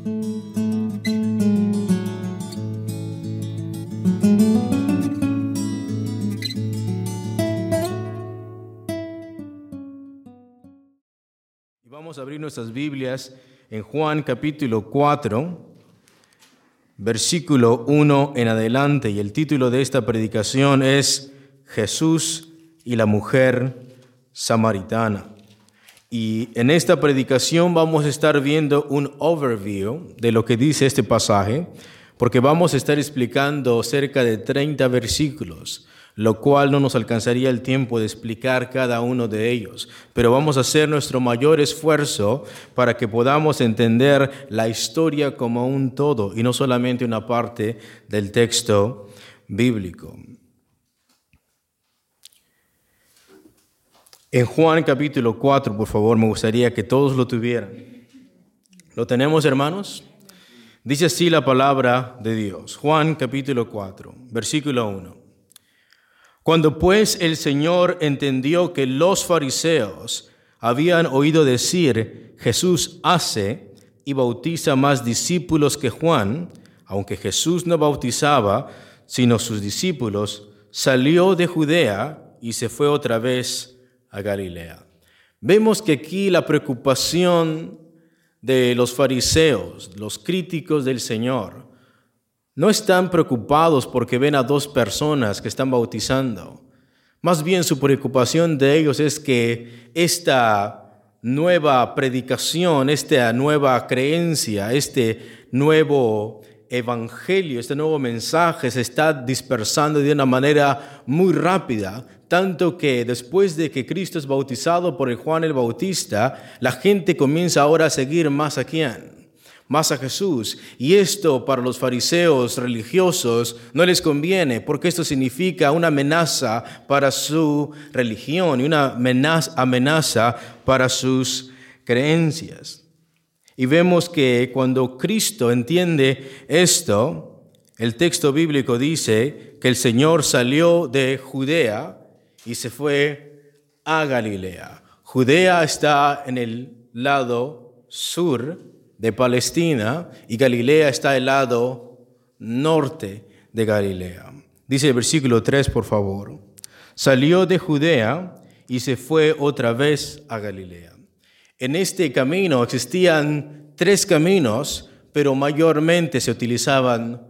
Vamos a abrir nuestras Biblias en Juan capítulo 4, versículo 1 en adelante, y el título de esta predicación es Jesús y la mujer samaritana. Y en esta predicación vamos a estar viendo un overview de lo que dice este pasaje, porque vamos a estar explicando cerca de 30 versículos, lo cual no nos alcanzaría el tiempo de explicar cada uno de ellos. Pero vamos a hacer nuestro mayor esfuerzo para que podamos entender la historia como un todo y no solamente una parte del texto bíblico. En Juan capítulo 4, por favor, me gustaría que todos lo tuvieran. ¿Lo tenemos, hermanos? Dice así la palabra de Dios. Juan capítulo 4, versículo 1. Cuando pues el Señor entendió que los fariseos habían oído decir, Jesús hace y bautiza más discípulos que Juan, aunque Jesús no bautizaba, sino sus discípulos, salió de Judea y se fue otra vez a Galilea. Vemos que aquí la preocupación de los fariseos, los críticos del Señor, no están preocupados porque ven a dos personas que están bautizando. Más bien su preocupación de ellos es que esta nueva predicación, esta nueva creencia, este nuevo evangelio, este nuevo mensaje se está dispersando de una manera muy rápida, tanto que después de que Cristo es bautizado por Juan el Bautista, la gente comienza ahora a seguir más a quién. Más a Jesús. Y esto para los fariseos religiosos no les conviene, porque esto significa una amenaza para su religión y una amenaza para sus creencias. Y vemos que cuando Cristo entiende esto, el texto bíblico dice que el Señor salió de Judea y se fue a Galilea. Judea está en el lado sur de Palestina y Galilea está al lado norte de Galilea. Dice el versículo 3, por favor. Salió de Judea y se fue otra vez a Galilea. En este camino existían 3 caminos, pero mayormente se utilizaban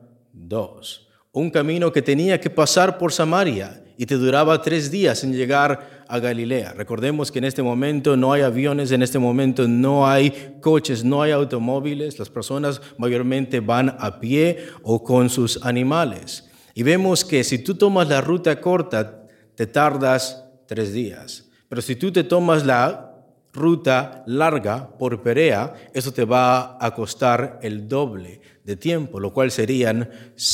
2. Un camino que tenía que pasar por Samaria y te duraba 3 días en llegar a Galilea. Recordemos que en este momento no hay aviones, en este momento no hay coches, no hay automóviles. Las personas mayormente van a pie o con sus animales. Y vemos que si tú tomas la ruta corta, te tardas 3 días. Pero si tú te tomas la ruta larga por Perea, eso te va a costar el doble de tiempo, lo cual serían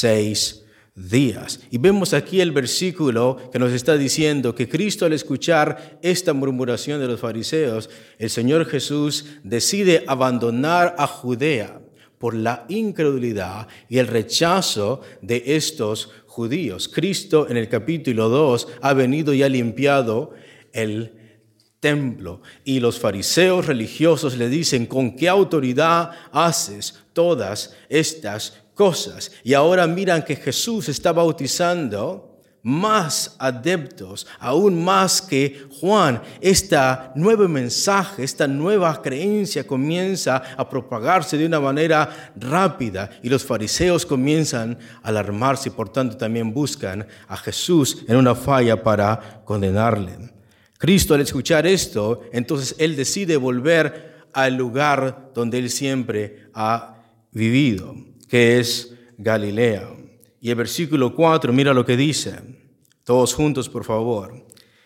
6 días. Y vemos aquí el versículo que nos está diciendo que Cristo, al escuchar esta murmuración de los fariseos, el Señor Jesús decide abandonar a Judea por la incredulidad y el rechazo de estos judíos. Cristo en el capítulo 2 ha venido y ha limpiado el templo, y los fariseos religiosos le dicen, ¿con qué autoridad haces todas estas cosas? Y ahora miran que Jesús está bautizando más adeptos, aún más que Juan. Este nuevo mensaje, esta nueva creencia comienza a propagarse de una manera rápida y los fariseos comienzan a alarmarse y por tanto también buscan a Jesús en una falla para condenarle. Cristo, al escuchar esto, entonces Él decide volver al lugar donde Él siempre ha vivido, que es Galilea. Y el versículo 4, mira lo que dice. Todos juntos, por favor.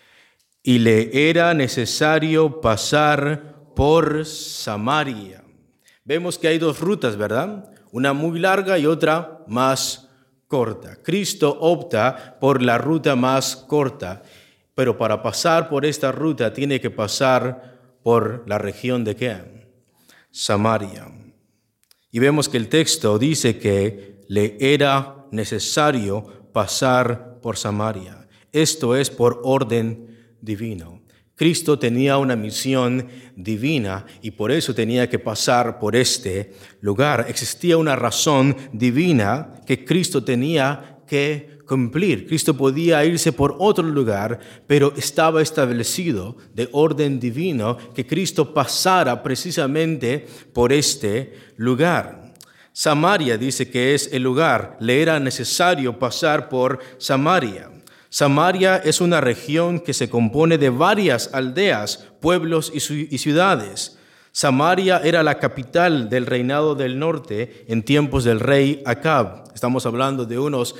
Y le era necesario pasar por Samaria. Vemos que hay 2 rutas, ¿verdad? Una muy larga y otra más corta. Cristo opta por la ruta más corta. Pero para pasar por esta ruta tiene que pasar por la región de ¿qué? Samaria. Y vemos que el texto dice que le era necesario pasar por Samaria. Esto es por orden divino. Cristo tenía una misión divina y por eso tenía que pasar por este lugar. Existía una razón divina que Cristo tenía que cumplir. Cristo podía irse por otro lugar, pero estaba establecido de orden divino que Cristo pasara precisamente por este lugar. Samaria dice que es el lugar. Le era necesario pasar por Samaria. Samaria es una región que se compone de varias aldeas, pueblos y ciudades. Samaria era la capital del reinado del norte en tiempos del rey Acab. Estamos hablando de unos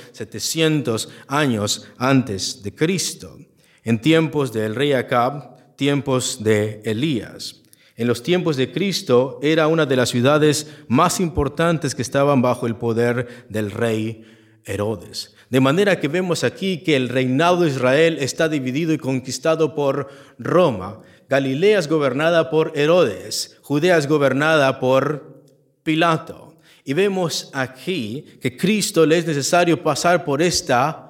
700 años antes de Cristo. En tiempos del rey Acab, tiempos de Elías. En los tiempos de Cristo era una de las ciudades más importantes que estaban bajo el poder del rey Herodes. De manera que vemos aquí que el reinado de Israel está dividido y conquistado por Roma. Galilea es gobernada por Herodes, Judea es gobernada por Pilato. Y vemos aquí que Cristo le es necesario pasar por esta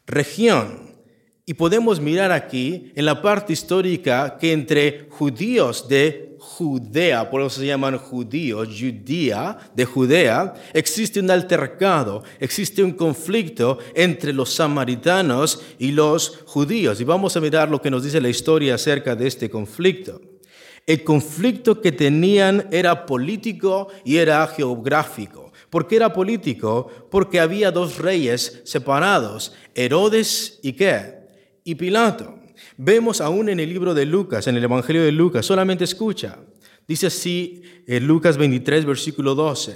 región. Y podemos mirar aquí en la parte histórica que entre judíos de Judea, por eso se llaman judíos, Judea, de Judea, existe un altercado, existe un conflicto entre los samaritanos y los judíos. Y vamos a mirar lo que nos dice la historia acerca de este conflicto. El conflicto que tenían era político y era geográfico. ¿Por qué era político? Porque había dos reyes separados, Herodes y ¿qué? Y Pilato. Vemos aún en el libro de Lucas, en el Evangelio de Lucas, solamente escucha. Dice así en Lucas 23, versículo 12.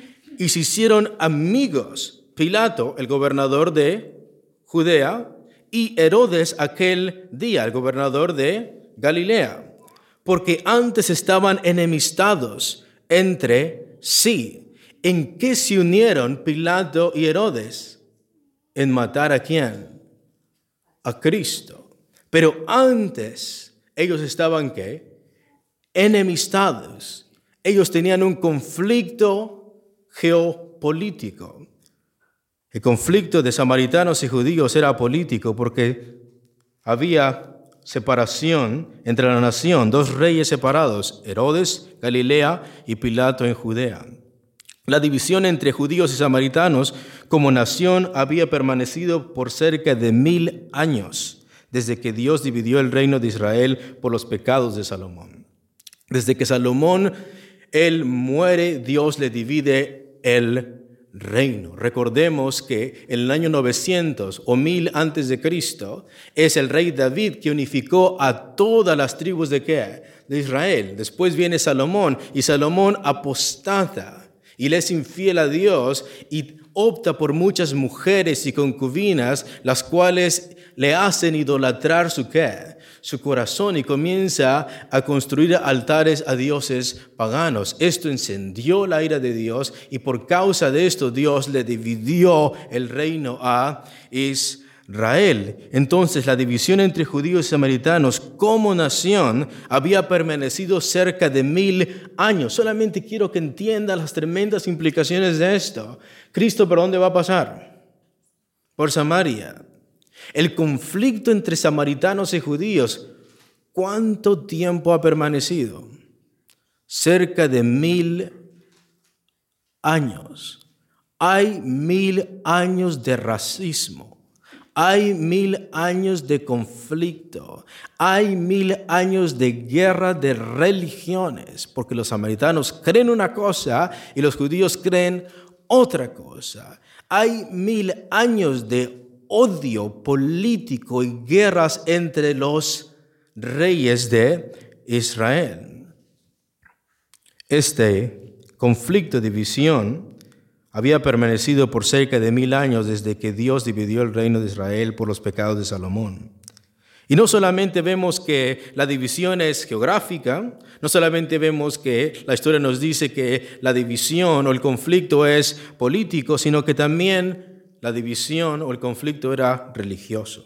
Y se hicieron amigos Pilato, el gobernador de Judea, y Herodes aquel día, el gobernador de Galilea, porque antes estaban enemistados entre sí. ¿En qué se unieron Pilato y Herodes? En matar ¿a quién? A Cristo. Pero antes ellos estaban ¿qué? Enemistados. Ellos tenían un conflicto geopolítico. El conflicto de samaritanos y judíos era político porque había separación entre la nación, dos reyes separados, Herodes, Galilea y Pilato en Judea. La división entre judíos y samaritanos como nación había permanecido por cerca de 1000 años. Desde que Dios dividió el reino de Israel por los pecados de Salomón. Desde que Salomón, él muere, Dios le divide el reino. Recordemos que en el año 900 o 1000 antes de Cristo es el rey David que unificó a todas las tribus de ¿qué? De Israel. Después viene Salomón y Salomón apostata y le es infiel a Dios y opta por muchas mujeres y concubinas, las cuales le hacen idolatrar su corazón y comienza a construir altares a dioses paganos. Esto encendió la ira de Dios y por causa de esto Dios le dividió el reino a Israel. Entonces la división entre judíos y samaritanos como nación había permanecido cerca de 1000 años. Solamente quiero que entiendan las tremendas implicaciones de esto. Cristo, ¿por dónde va a pasar? Por Samaria. El conflicto entre samaritanos y judíos, ¿cuánto tiempo ha permanecido? Cerca de 1000 años. Hay 1000 años de racismo. Hay 1000 años de conflicto. Hay 1000 años de guerra de religiones, porque los samaritanos creen una cosa y los judíos creen otra cosa. Hay 1000 años de odio político y guerras entre los reyes de Israel. Este conflicto, división, había permanecido por cerca de 1000 años desde que Dios dividió el reino de Israel por los pecados de Salomón. Y no solamente vemos que la división es geográfica, no solamente vemos que la historia nos dice que la división o el conflicto es político, sino que también la división o el conflicto era religioso.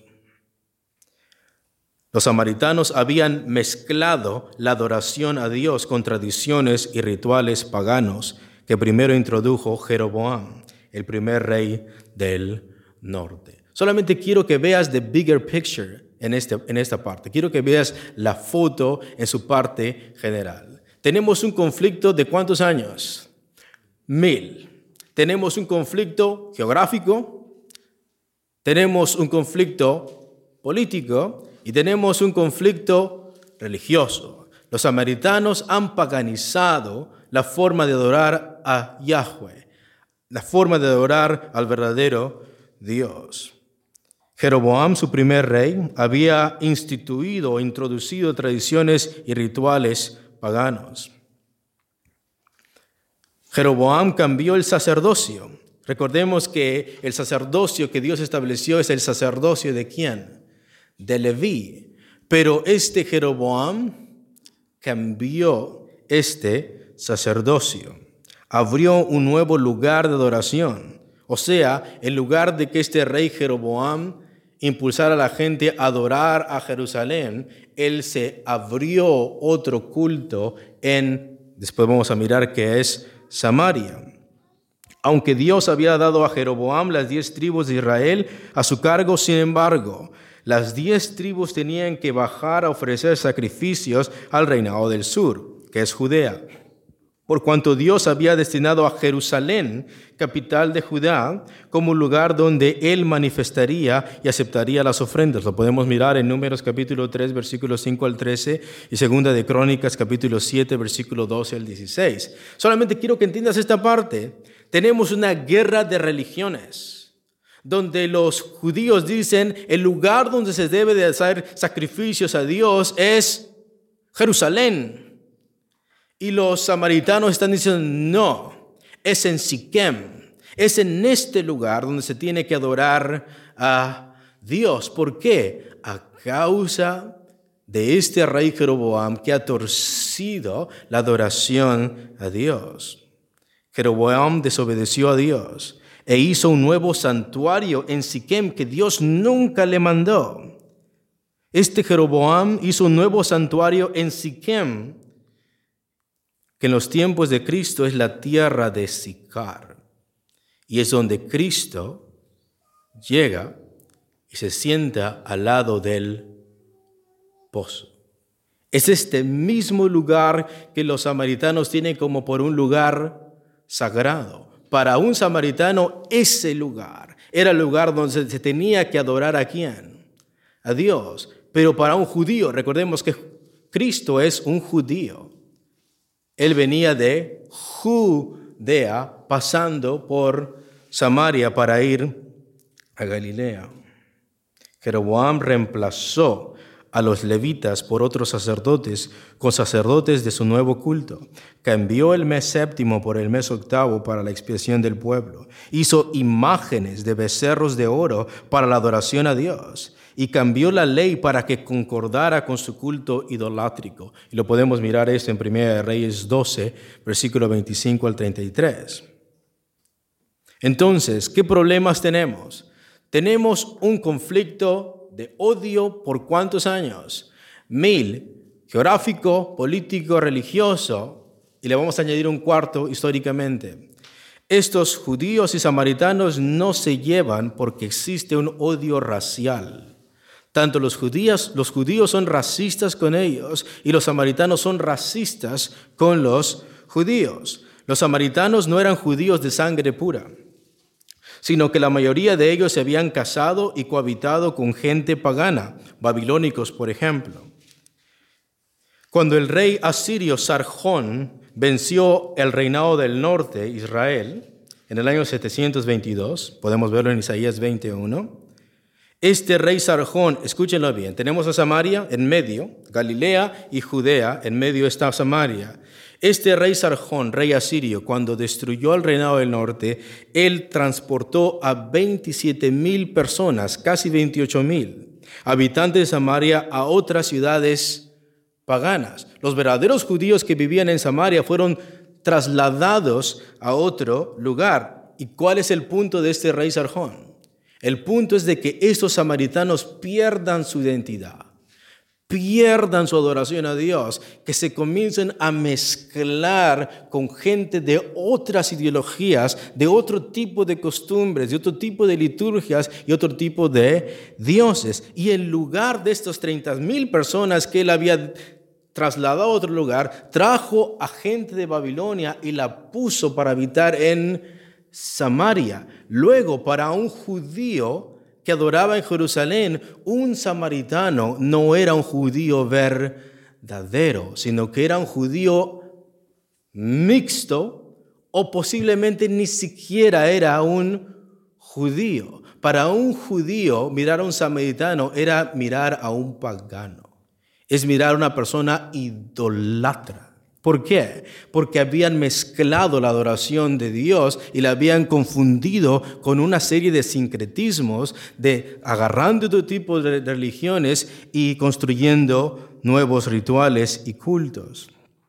Los samaritanos habían mezclado la adoración a Dios con tradiciones y rituales paganos que primero introdujo Jeroboam, el primer rey del norte. Solamente quiero que veas the bigger picture en esta parte. Quiero que veas la foto en su parte general. Tenemos un conflicto de ¿cuántos años? 1000. Tenemos un conflicto geográfico, tenemos un conflicto político y tenemos un conflicto religioso. Los samaritanos han paganizado la forma de adorar a Yahweh, la forma de adorar al verdadero Dios. Jeroboam, su primer rey, había instituido o introducido tradiciones y rituales paganos. Jeroboam cambió el sacerdocio. Recordemos que el sacerdocio que Dios estableció es el sacerdocio ¿de quién? De Leví. Pero este Jeroboam cambió este sacerdocio. Abrió un nuevo lugar de adoración. O sea, en lugar de que este rey Jeroboam impulsara a la gente a adorar a Jerusalén, él se abrió otro culto después vamos a mirar qué es Samaria. Aunque Dios había dado a Jeroboam las 10 tribus de Israel a su cargo, sin embargo, las 10 tribus tenían que bajar a ofrecer sacrificios al reinado del sur, que es Judea. Por cuanto Dios había destinado a Jerusalén, capital de Judá, como un lugar donde Él manifestaría y aceptaría las ofrendas. Lo podemos mirar en Números capítulo 3, versículos 5 al 13, y Segunda de Crónicas capítulo 7, versículo 12 al 16. Solamente quiero que entiendas esta parte. Tenemos una guerra de religiones, donde los judíos dicen el lugar donde se debe de hacer sacrificios a Dios es Jerusalén. Y los samaritanos están diciendo, no, es en Siquem, es en este lugar donde se tiene que adorar a Dios. ¿Por qué? A causa de este rey Jeroboam que ha torcido la adoración a Dios. Jeroboam desobedeció a Dios e hizo un nuevo santuario en Siquem que Dios nunca le mandó. Este Jeroboam hizo un nuevo santuario en Siquem, que en los tiempos de Cristo es la tierra de Sicar, y es donde Cristo llega y se sienta al lado del pozo. Es este mismo lugar que los samaritanos tienen como por un lugar sagrado. Para un samaritano ese lugar era el lugar donde se tenía que adorar ¿a quién? A Dios. Pero para un judío, recordemos que Cristo es un judío. Él venía de Judea, pasando por Samaria para ir a Galilea. Jeroboam reemplazó a los levitas por otros sacerdotes, con sacerdotes de su nuevo culto. Cambió el mes séptimo por el mes octavo para la expiación del pueblo. Hizo imágenes de becerros de oro para la adoración a Dios. Y cambió la ley para que concordara con su culto idolátrico. Y lo podemos mirar esto en 1 Reyes 12, versículo 25 al 33. Entonces, ¿qué problemas tenemos? Tenemos un conflicto de odio por ¿cuántos años? 1000, geográfico, político, religioso, y le vamos a añadir un cuarto históricamente. Estos judíos y samaritanos no se llevan porque existe un odio racial. Tanto los judíos son racistas con ellos y los samaritanos son racistas con los judíos. Los samaritanos no eran judíos de sangre pura, sino que la mayoría de ellos se habían casado y cohabitado con gente pagana, babilónicos, por ejemplo. Cuando el rey asirio Sargón venció el reinado del norte, Israel, en el año 722, podemos verlo en Isaías 21, este rey Sargón, escúchenlo bien, tenemos a Samaria en medio, Galilea y Judea, en medio está Samaria. Este rey Sargón, rey asirio, cuando destruyó el reinado del norte, él transportó a 27,000 personas, casi 28,000 habitantes de Samaria a otras ciudades paganas. Los verdaderos judíos que vivían en Samaria fueron trasladados a otro lugar. ¿Y cuál es el punto de este rey Sargón? El punto es de que estos samaritanos pierdan su identidad, pierdan su adoración a Dios, que se comiencen a mezclar con gente de otras ideologías, de otro tipo de costumbres, de otro tipo de liturgias y otro tipo de dioses. Y en lugar de estas 30,000 personas que él había trasladado a otro lugar, trajo a gente de Babilonia y la puso para habitar en Samaria. Luego, para un judío que adoraba en Jerusalén, un samaritano no era un judío verdadero, sino que era un judío mixto o posiblemente ni siquiera era un judío. Para un judío, mirar a un samaritano era mirar a un pagano. Es mirar a una persona idólatra. ¿Por qué? Porque habían mezclado la adoración de Dios y la habían confundido con una serie de sincretismos, de agarrando todo tipo de religiones y construyendo nuevos rituales y cultos.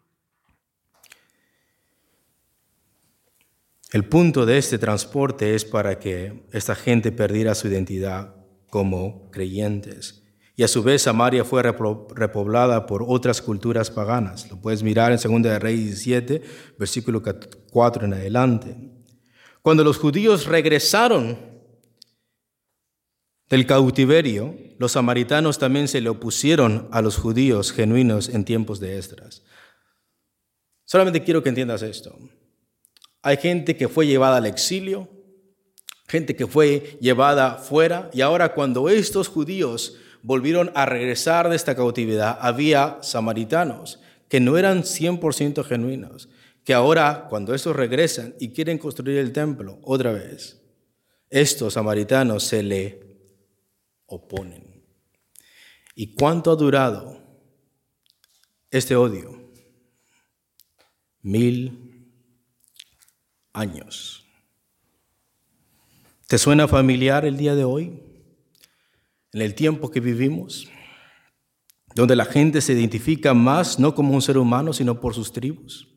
El punto de este transporte es para que esta gente perdiera su identidad como creyentes. Y a su vez Samaria fue repoblada por otras culturas paganas. Lo puedes mirar en 2 de Reyes 17, versículo 4 en adelante. Cuando los judíos regresaron del cautiverio, los samaritanos también se le opusieron a los judíos genuinos en tiempos de Esdras. Solamente quiero que entiendas esto. Hay gente que fue llevada al exilio, gente que fue llevada fuera, y ahora cuando estos judíos volvieron a regresar de esta cautividad, había samaritanos que no eran 100% genuinos, que ahora cuando estos regresan y quieren construir el templo otra vez, estos samaritanos se le oponen. ¿Y cuánto ha durado este odio? 1000 años. ¿Te suena familiar el día de hoy? En el tiempo que vivimos, donde la gente se identifica más no como un ser humano, sino por sus tribus.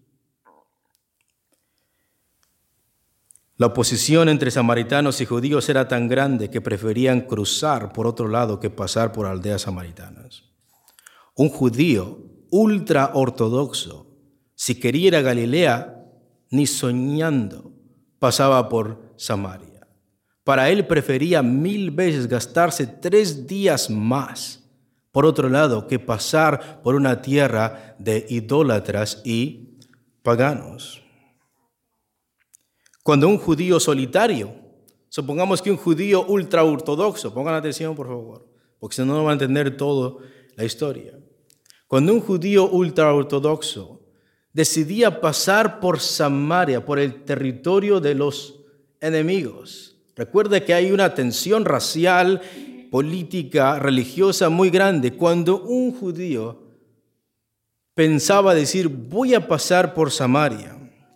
La oposición entre samaritanos y judíos era tan grande que preferían cruzar por otro lado que pasar por aldeas samaritanas. Un judío ultra ortodoxo, si quería ir a Galilea, ni soñando pasaba por Samaria. Para él prefería 1000 veces gastarse 3 días más, por otro lado, que pasar por una tierra de idólatras y paganos. Cuando un judío solitario, supongamos que un judío ultra ortodoxo, pongan atención por favor, porque si no, no van a entender toda la historia. Cuando un judío ultra ortodoxo decidía pasar por Samaria, por el territorio de los enemigos, recuerda que hay una tensión racial, política, religiosa muy grande. Cuando un judío pensaba decir, voy a pasar por Samaria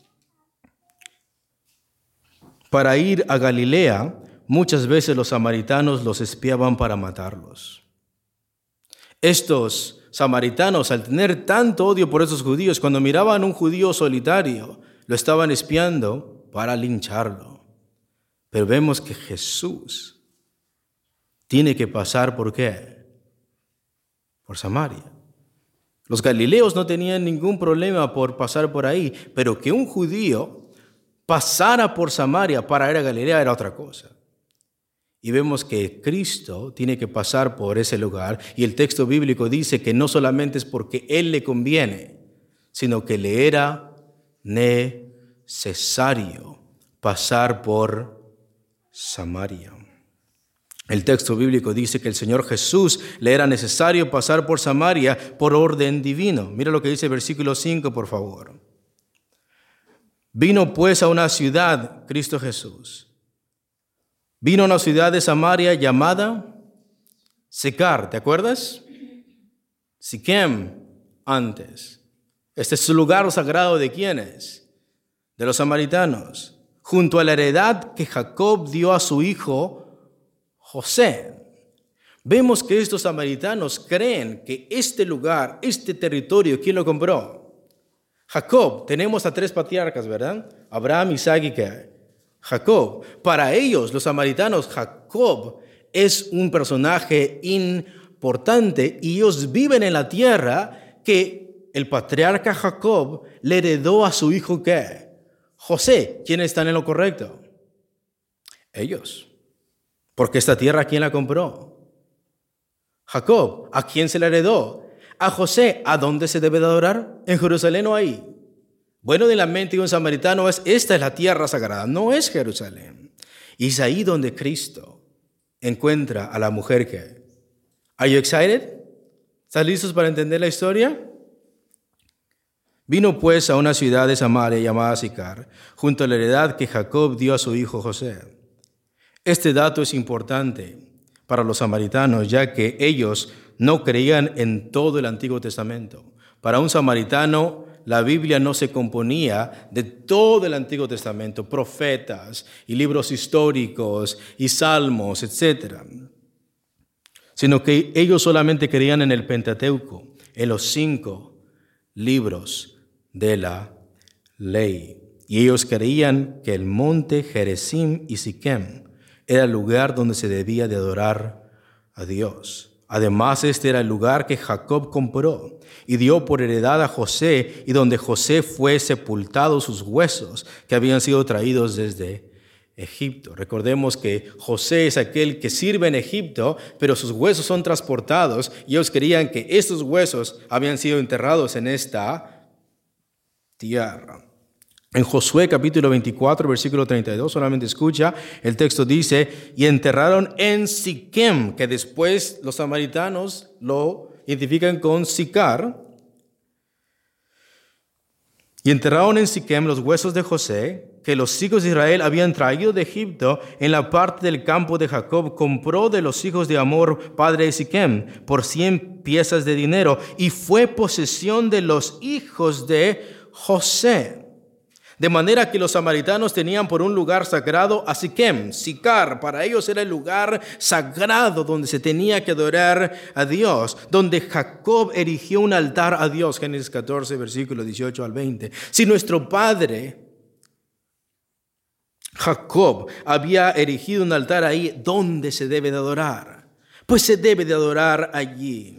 para ir a Galilea, muchas veces los samaritanos los espiaban para matarlos. Estos samaritanos, al tener tanto odio por esos judíos, cuando miraban a un judío solitario, lo estaban espiando para lincharlo. Pero vemos que Jesús tiene que pasar ¿por qué? Por Samaria. Los galileos no tenían ningún problema por pasar por ahí, pero que un judío pasara por Samaria para ir a Galilea era otra cosa. Y vemos que Cristo tiene que pasar por ese lugar, y el texto bíblico dice que no solamente es porque Él le conviene, sino que le era necesario pasar por Samaria. El texto bíblico dice que el Señor Jesús le era necesario pasar por Samaria por orden divino. Mira lo que dice el versículo 5, por favor. Vino pues a una ciudad, Cristo Jesús. Vino a una ciudad de Samaria llamada Sicar, ¿te acuerdas? Siquem, antes. Este es el lugar sagrado ¿de quiénes? De los samaritanos. Junto a la heredad que Jacob dio a su hijo José. Vemos que estos samaritanos creen que este lugar, este territorio, ¿quién lo compró? Jacob. Tenemos a 3 patriarcas, ¿verdad? Abraham, Isaac y Jacob. Para ellos, los samaritanos, Jacob es un personaje importante. importante y ellos viven en la tierra que el patriarca Jacob le heredó a su hijo, ¿qué? José. ¿Quiénes están en lo correcto? Ellos. Porque esta tierra, ¿quién la compró? Jacob. ¿A quién se la heredó? A José. ¿A dónde se debe de adorar? ¿En Jerusalén o ahí? Bueno, de la mente de un samaritano esta es la tierra sagrada, no es Jerusalén. Y es ahí donde Cristo encuentra a la mujer que... ¿Are you excited? ¿Están listos para entender la historia? Vino pues a una ciudad de Samaria llamada Sicar, junto a la heredad que Jacob dio a su hijo José. Este dato es importante para los samaritanos, ya que ellos no creían en todo el Antiguo Testamento. Para un samaritano, la Biblia no se componía de todo el Antiguo Testamento, profetas y libros históricos y salmos, etc. Sino que ellos solamente creían en el Pentateuco, en los 5 libros de la ley. Y ellos creían que el monte Gerizim y Siquem era el lugar donde se debía de adorar a Dios. Además, este era el lugar que Jacob compró y dio por heredad a José, y donde José fue sepultado sus huesos que habían sido traídos desde Egipto. Recordemos que José es aquel que sirve en Egipto, pero sus huesos son transportados y ellos creían que estos huesos habían sido enterrados en esta tierra. En Josué capítulo 24, versículo 32, solamente escucha, el texto dice, y enterraron en Siquem, que después los samaritanos lo identifican con Sicar, y enterraron en Siquem los huesos de José, que los hijos de Israel habían traído de Egipto en la parte del campo de Jacob, compró de los hijos de Amor, padre de Siquem, por 100 piezas de dinero, y fue posesión de los hijos de José. De manera que los samaritanos tenían por un lugar sagrado a Siquem, Sicar. Para ellos era el lugar sagrado donde se tenía que adorar a Dios, donde Jacob erigió un altar a Dios. Génesis 14, versículo 18 al 20. Si nuestro padre Jacob había erigido un altar ahí, ¿dónde se debe de adorar? Pues se debe de adorar allí.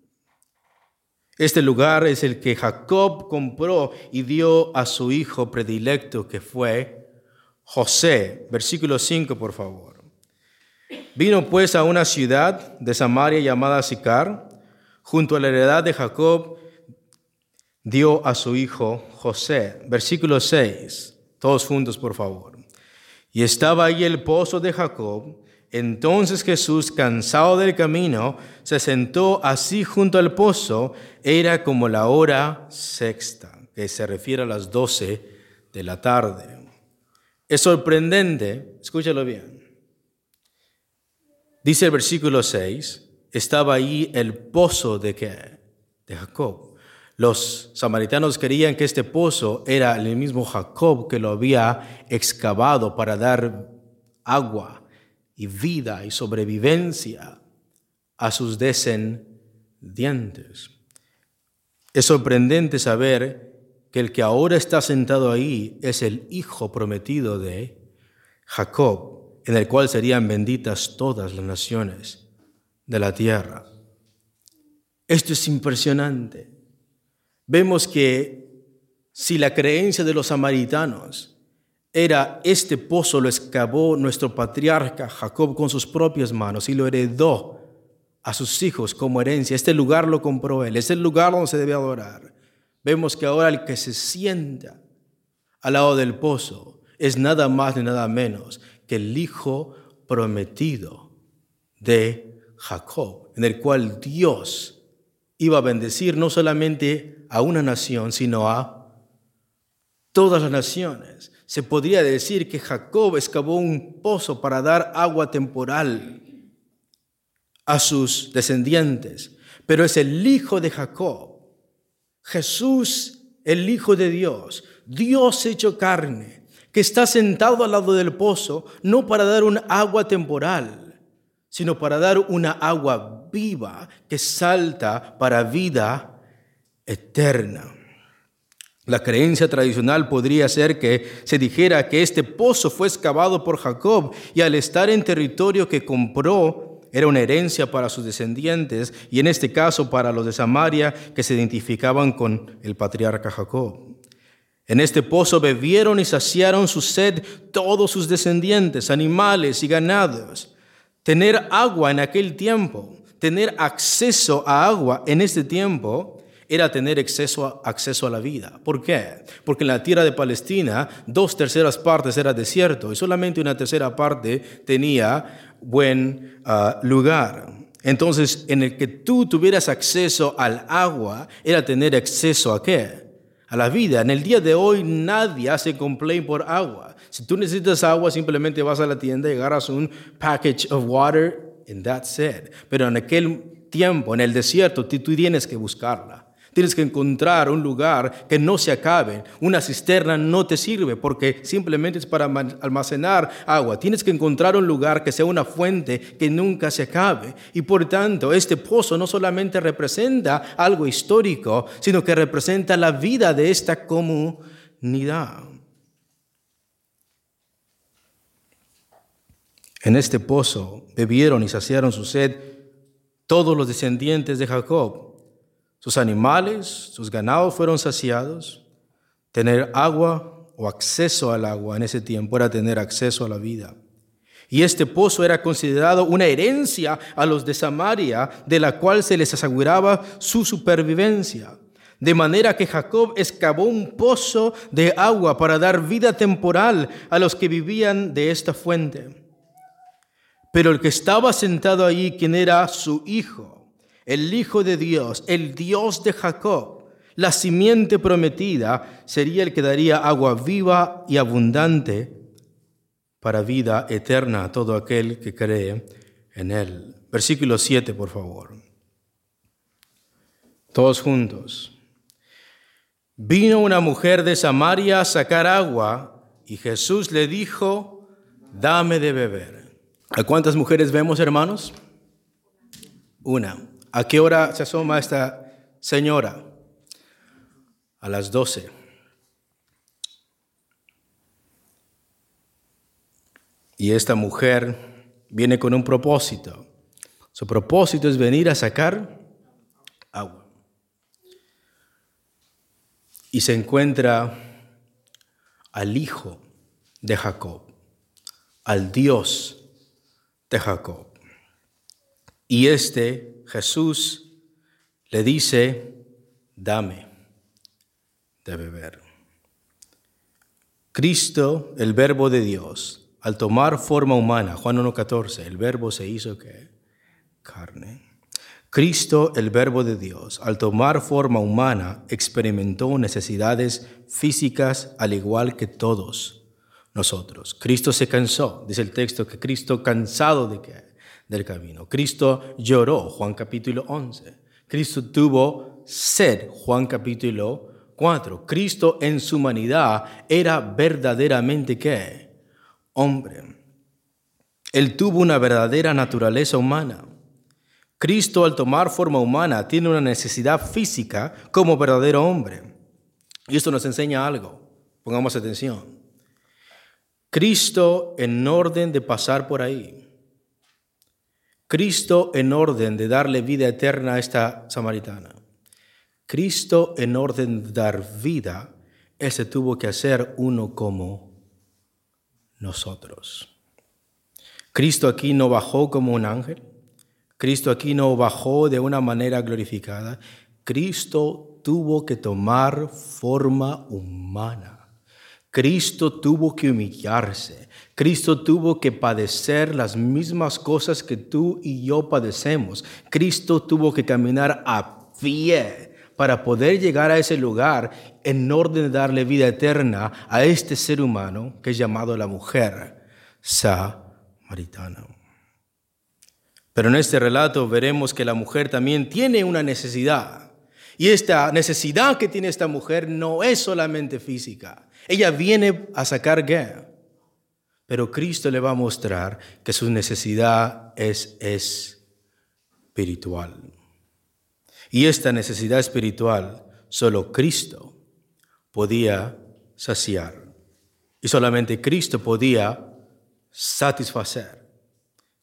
Este lugar es el que Jacob compró y dio a su hijo predilecto, que fue José. Versículo 5, por favor. Vino pues a una ciudad de Samaria llamada Sicar, junto a la heredad de Jacob, dio a su hijo José. Versículo 6, todos juntos, por favor. Y estaba ahí el pozo de Jacob. Entonces Jesús, cansado del camino, se sentó así junto al pozo. Era como la hora sexta, que se refiere a las 12 de la tarde. Es sorprendente, escúchalo bien. Dice el versículo 6, estaba ahí el pozo de ¿qué? De Jacob. Los samaritanos creían que este pozo era el mismo Jacob que lo había excavado para dar agua y vida y sobrevivencia a sus descendientes. Es sorprendente saber que el que ahora está sentado ahí es el hijo prometido de Jacob, en el cual serían benditas todas las naciones de la tierra. Esto es impresionante. Vemos que si la creencia de los samaritanos era este pozo lo excavó nuestro patriarca Jacob con sus propias manos y lo heredó a sus hijos como herencia. Este lugar lo compró él, es el lugar donde se debe adorar. Vemos que ahora el que se sienta al lado del pozo es nada más ni nada menos que el hijo prometido de Jacob, en el cual Dios iba a bendecir no solamente a una nación, sino a todas las naciones. Se podría decir que Jacob excavó un pozo para dar agua temporal a sus descendientes, pero es el hijo de Jacob, Jesús, el Hijo de Dios, Dios hecho carne, que está sentado al lado del pozo, no para dar un agua temporal, sino para dar una agua viva que salta para vida eterna. La creencia tradicional podría ser que se dijera que este pozo fue excavado por Jacob y al estar en territorio que compró era una herencia para sus descendientes y en este caso para los de Samaria que se identificaban con el patriarca Jacob. En este pozo bebieron y saciaron su sed todos sus descendientes, animales y ganados. Tener agua en aquel tiempo, tener acceso a agua en este tiempo, era tener acceso a la vida. ¿Por qué? Porque en la tierra de Palestina, 2/3 partes era desierto y solamente 1/3 parte tenía buen lugar. Entonces, en el que tú tuvieras acceso al agua, era tener acceso ¿a qué? A la vida. En el día de hoy nadie hace complaint por agua. Si tú necesitas agua, simplemente vas a la tienda y agarras un package of water and that's it. Pero en aquel tiempo, en el desierto, tú tienes que buscarla. Tienes que encontrar un lugar que no se acabe. Una cisterna no te sirve porque simplemente es para almacenar agua. Tienes que encontrar un lugar que sea una fuente que nunca se acabe. Y por tanto, este pozo no solamente representa algo histórico, sino que representa la vida de esta comunidad. En este pozo bebieron y saciaron su sed todos los descendientes de Jacob. Sus animales, sus ganados fueron saciados. Tener agua o acceso al agua en ese tiempo era tener acceso a la vida. Y este pozo era considerado una herencia a los de Samaria, de la cual se les aseguraba su supervivencia. De manera que Jacob excavó un pozo de agua para dar vida temporal a los que vivían de esta fuente. Pero el que estaba sentado allí, quien era su hijo, el Hijo de Dios, el Dios de Jacob, la simiente prometida, sería el que daría agua viva y abundante para vida eterna a todo aquel que cree en él. Versículo 7, por favor. Todos juntos. Vino una mujer de Samaria a sacar agua y Jesús le dijo, dame de beber. ¿A cuántas mujeres vemos, hermanos? Una. ¿A qué hora se asoma esta señora? A las 12. Y esta mujer viene con un propósito. Su propósito es venir a sacar agua. Y se encuentra al hijo de Jacob, al Dios de Jacob. Y Jesús le dice, dame de beber. Cristo, el verbo de Dios, al tomar forma humana, Juan 1:14, el verbo se hizo ¿qué? Carne. Cristo, el verbo de Dios, al tomar forma humana, experimentó necesidades físicas al igual que todos nosotros. Cristo se cansó, dice el texto que Cristo cansado de ¿qué? Del camino. Cristo lloró, Juan capítulo 11. Cristo tuvo sed, Juan capítulo 4. Cristo en su humanidad era verdaderamente ¿qué? Hombre. Él tuvo una verdadera naturaleza humana. Cristo al tomar forma humana tiene una necesidad física como verdadero hombre. Y esto nos enseña algo. Pongamos atención. Cristo en orden de pasar por ahí. Cristo en orden de darle vida eterna a esta samaritana. Cristo en orden de dar vida, ese tuvo que hacer uno como nosotros. Cristo aquí no bajó como un ángel. Cristo aquí no bajó de una manera glorificada. Cristo tuvo que tomar forma humana. Cristo tuvo que humillarse. Cristo tuvo que padecer las mismas cosas que tú y yo padecemos. Cristo tuvo que caminar a pie para poder llegar a ese lugar en orden de darle vida eterna a este ser humano que es llamado la mujer samaritana. Pero en este relato veremos que la mujer también tiene una necesidad. Y esta necesidad que tiene esta mujer no es solamente física. Ella viene a sacar guerra. Pero Cristo le va a mostrar que su necesidad es espiritual. Y esta necesidad espiritual solo Cristo podía saciar. Y solamente Cristo podía satisfacer.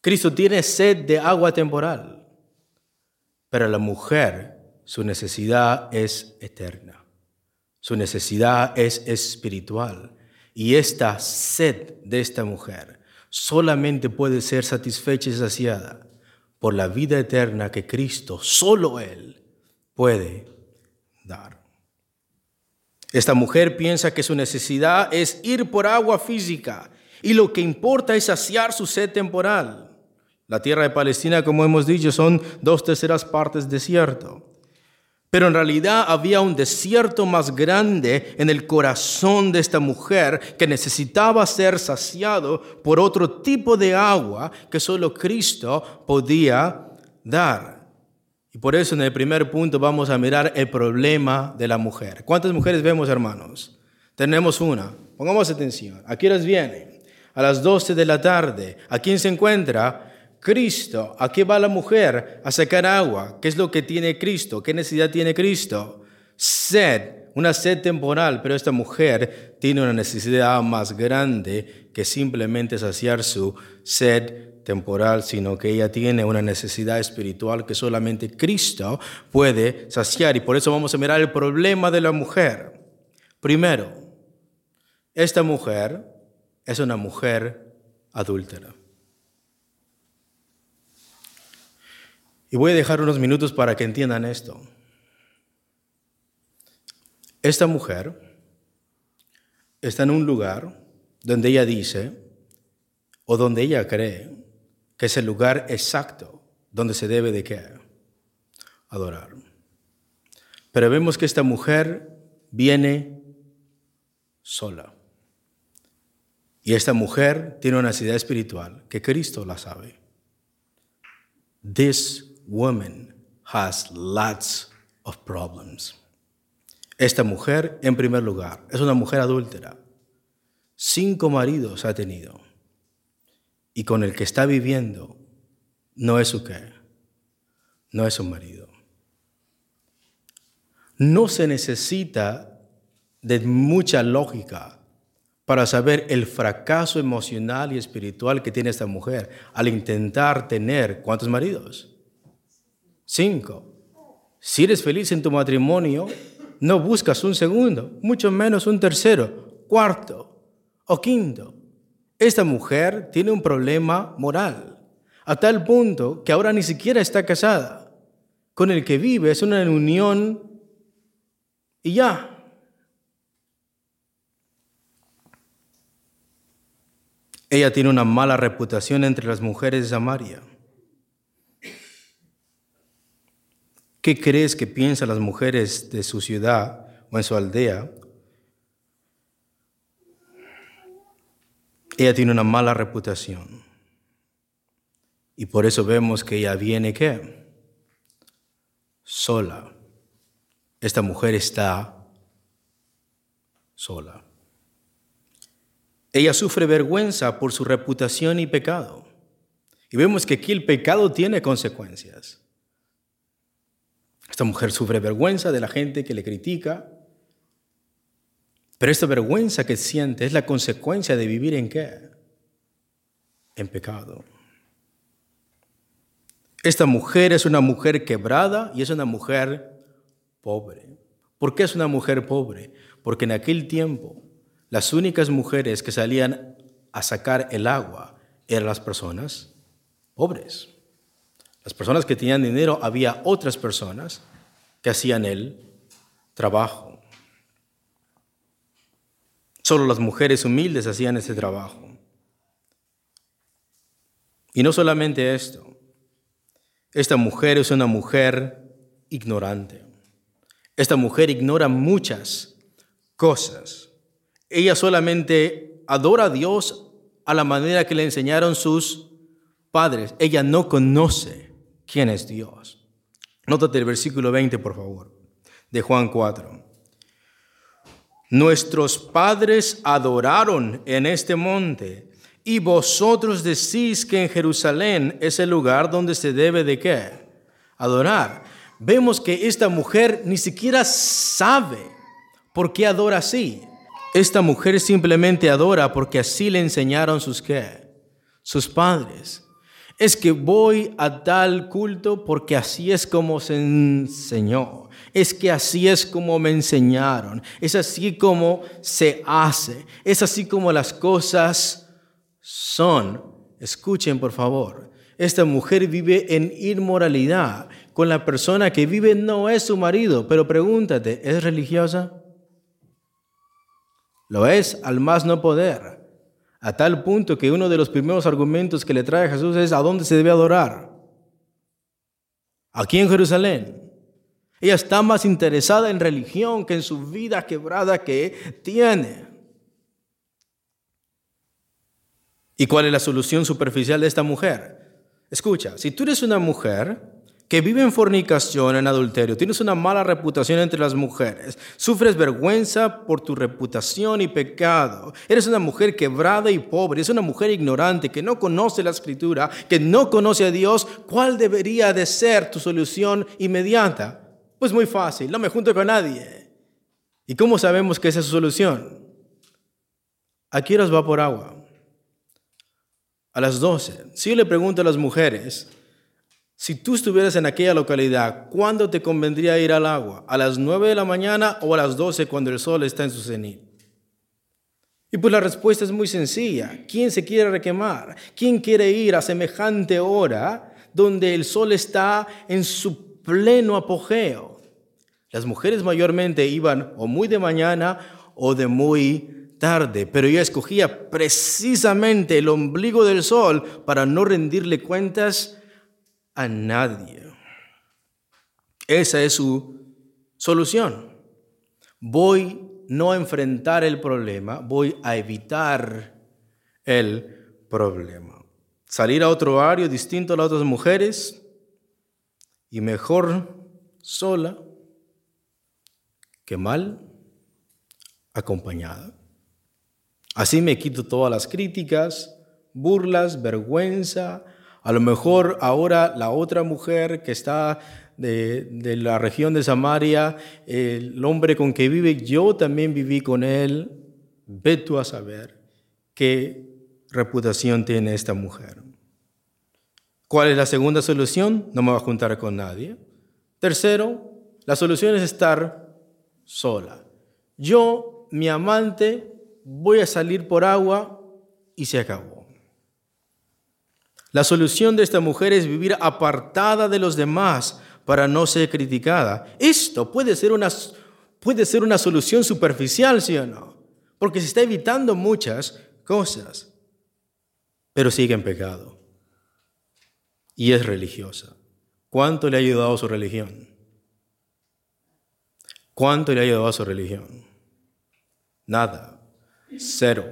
Cristo tiene sed de agua temporal, pero la mujer, su necesidad es eterna. Su necesidad es espiritual. Y esta sed de esta mujer solamente puede ser satisfecha y saciada por la vida eterna que Cristo, solo Él, puede dar. Esta mujer piensa que su necesidad es ir por agua física y lo que importa es saciar su sed temporal. La tierra de Palestina, como hemos dicho, son 2/3 partes desierto. Pero en realidad había un desierto más grande en el corazón de esta mujer que necesitaba ser saciado por otro tipo de agua que solo Cristo podía dar. Y por eso en el primer punto vamos a mirar el problema de la mujer. ¿Cuántas mujeres vemos, hermanos? Tenemos una. Pongamos atención. ¿A qué horas viene? A las 12 de la tarde. ¿A quién se encuentra? Cristo. ¿A qué va la mujer? A sacar agua. ¿Qué es lo que tiene Cristo? ¿Qué necesidad tiene Cristo? Sed, una sed temporal, pero esta mujer tiene una necesidad más grande que simplemente saciar su sed temporal, sino que ella tiene una necesidad espiritual que solamente Cristo puede saciar. Y por eso vamos a mirar el problema de la mujer. Primero, esta mujer es una mujer adúltera. Y voy a dejar unos minutos para que entiendan esto. Esta mujer está en un lugar donde ella dice, o donde ella cree, que es el lugar exacto donde se debe de ¿qué? Adorar. Pero vemos que esta mujer viene sola. Y esta mujer tiene una necesidad espiritual que Cristo la sabe. This woman has lots of problems. Esta mujer, en primer lugar, es una mujer adúltera. 5 maridos ha tenido. Y con el que está viviendo no es su qué, no es su marido. No se necesita de mucha lógica para saber el fracaso emocional y espiritual que tiene esta mujer al intentar tener, ¿cuántos maridos? 5. Si eres feliz en tu matrimonio, no buscas un segundo, mucho menos un tercero, cuarto o quinto. Esta mujer tiene un problema moral, a tal punto que ahora ni siquiera está casada. Con el que vive es una unión y ya. Ella tiene una mala reputación entre las mujeres de Samaria. ¿Qué crees que piensan las mujeres de su ciudad o en su aldea? Ella tiene una mala reputación. Y por eso vemos que ella viene, ¿qué? Sola. Esta mujer está sola. Ella sufre vergüenza por su reputación y pecado. Y vemos que aquí el pecado tiene consecuencias. Esta mujer sufre vergüenza de la gente que le critica. Pero esta vergüenza que siente es la consecuencia de vivir ¿en qué? En pecado. Esta mujer es una mujer quebrada y es una mujer pobre. ¿Por qué es una mujer pobre? Porque en aquel tiempo las únicas mujeres que salían a sacar el agua eran las personas pobres. Las personas que tenían dinero, había otras personas que hacían el trabajo. Solo las mujeres humildes hacían ese trabajo. Y no solamente esto. Esta mujer es una mujer ignorante. Esta mujer ignora muchas cosas. Ella solamente adora a Dios a la manera que le enseñaron sus padres. Ella no conoce quién es Dios. Nótate el versículo 20, por favor, de Juan 4. Nuestros padres adoraron en este monte, y vosotros decís que en Jerusalén es el lugar donde se debe de ¿qué? Adorar. Vemos que esta mujer ni siquiera sabe por qué adora así. Esta mujer simplemente adora porque así le enseñaron sus ¿qué? Sus padres. Es que voy a tal culto porque así es como se enseñó. Es que así es como me enseñaron. Es así como se hace. Es así como las cosas son. Escuchen, por favor. Esta mujer vive en inmoralidad. Con la persona que vive no es su marido. Pero pregúntate, ¿es religiosa? Lo es al más no poder. A tal punto que uno de los primeros argumentos que le trae a Jesús es: ¿a dónde se debe adorar? Aquí en Jerusalén. Ella está más interesada en religión que en su vida quebrada que tiene. ¿Y cuál es la solución superficial de esta mujer? Escucha, si tú eres una mujer que vive en fornicación, en adulterio, tienes una mala reputación entre las mujeres, sufres vergüenza por tu reputación y pecado, eres una mujer quebrada y pobre, eres una mujer ignorante que no conoce la Escritura, que no conoce a Dios, ¿cuál debería de ser tu solución inmediata? Pues muy fácil, no me junto con nadie. ¿Y cómo sabemos que esa es su solución? ¿A qué horas va por agua? A las 12. Si yo le pregunto a las mujeres, si tú estuvieras en aquella localidad, ¿cuándo te convendría ir al agua? ¿A las 9 de la mañana o a las 12 cuando el sol está en su cenit? Y pues la respuesta es muy sencilla. ¿Quién se quiere requemar? ¿Quién quiere ir a semejante hora donde el sol está en su pleno apogeo? Las mujeres mayormente iban o muy de mañana o de muy tarde, pero ella escogía precisamente el ombligo del sol para no rendirle cuentas a nadie. Esa es su solución. Voy no a enfrentar el problema, voy a evitar el problema. Salir a otro horario distinto a las otras mujeres y mejor sola que mal acompañada. Así me quito todas las críticas, burlas, vergüenza. A lo mejor ahora la otra mujer que está de la región de Samaria, el hombre con que vive, yo también viví con él. Ve tú a saber qué reputación tiene esta mujer. ¿Cuál es la segunda solución? No me voy a juntar con nadie. Tercero, la solución es estar sola. Yo, mi amante, voy a salir por agua y se acabó. La solución de esta mujer es vivir apartada de los demás para no ser criticada. Esto puede ser una solución superficial, ¿sí o no? Porque se está evitando muchas cosas, pero sigue en pecado y es religiosa. ¿Cuánto le ha ayudado a su religión? ¿Cuánto le ha ayudado a su religión? Nada. Cero.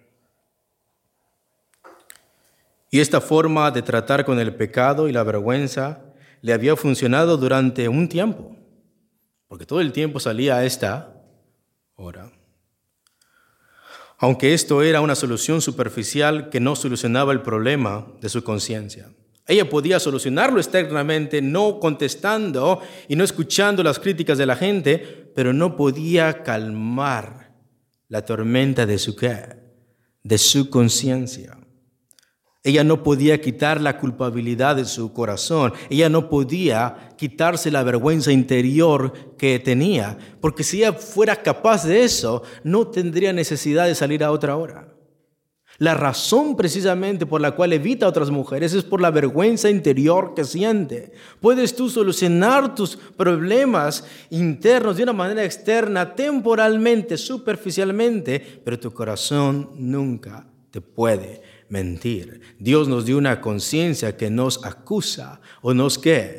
Y esta forma de tratar con el pecado y la vergüenza le había funcionado durante un tiempo, porque todo el tiempo salía a esta hora. Aunque esto era una solución superficial que no solucionaba el problema de su conciencia. Ella podía solucionarlo externamente, no contestando y no escuchando las críticas de la gente, pero no podía calmar la tormenta de su conciencia. Ella no podía quitar la culpabilidad de su corazón. Ella no podía quitarse la vergüenza interior que tenía, porque si ella fuera capaz de eso, no tendría necesidad de salir a otra hora. La razón precisamente por la cual evita a otras mujeres es por la vergüenza interior que siente. Puedes tú solucionar tus problemas internos de una manera externa, temporalmente, superficialmente, pero tu corazón nunca te puede mentir. Dios nos dio una conciencia que nos acusa o nos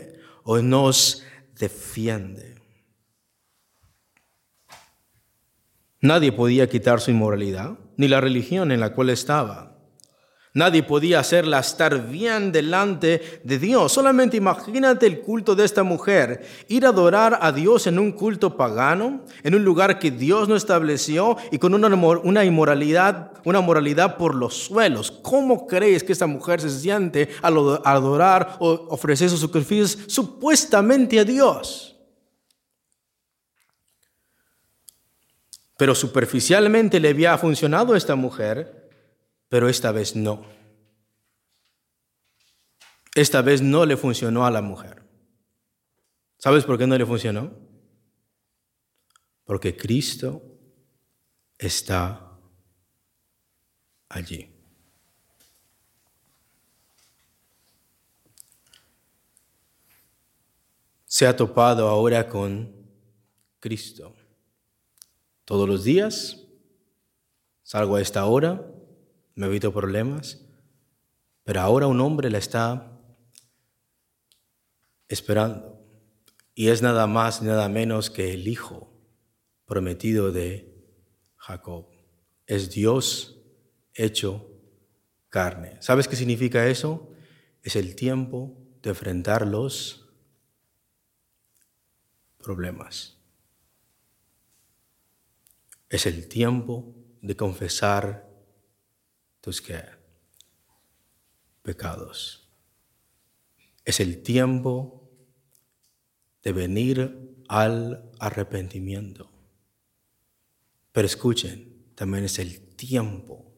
defiende. Nadie podía quitar su inmoralidad, ni la religión en la cual estaba. Nadie podía hacerla estar bien delante de Dios. Solamente imagínate el culto de esta mujer. Ir a adorar a Dios en un culto pagano, en un lugar que Dios no estableció y con una moralidad por los suelos. ¿Cómo crees que esta mujer se siente al adorar o ofrecer sus sacrificios supuestamente a Dios? Pero superficialmente le había funcionado a esta mujer, pero esta vez no. esta vez no le funcionó a la mujer. ¿Sabes por qué no le funcionó? Porque Cristo está allí. Se ha topado ahora con Cristo. Todos los días salgo a esta hora, me evito problemas, pero ahora un hombre la está esperando. Y es nada más, nada menos que el hijo prometido de Jacob. Es Dios hecho carne. ¿Sabes qué significa eso? Es el tiempo de enfrentar los problemas. Es el tiempo de confesar tus pecados. Es el tiempo de venir al arrepentimiento. Pero escuchen, también es el tiempo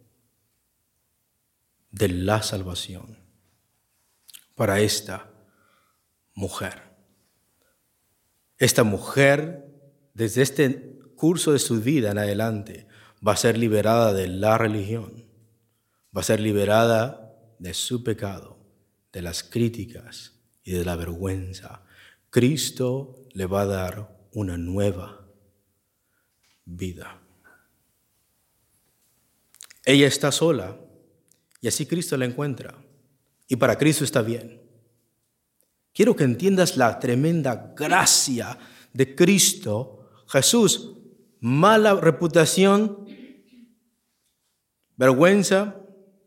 de la salvación para esta mujer. Esta mujer, desde este curso de su vida en adelante, va a ser liberada de la religión, va a ser liberada de su pecado, de las críticas y de la vergüenza. Cristo le va a dar una nueva vida. Ella está sola y así Cristo la encuentra. Y para Cristo está bien. Quiero que entiendas la tremenda gracia de Cristo. Jesús, mala reputación, vergüenza,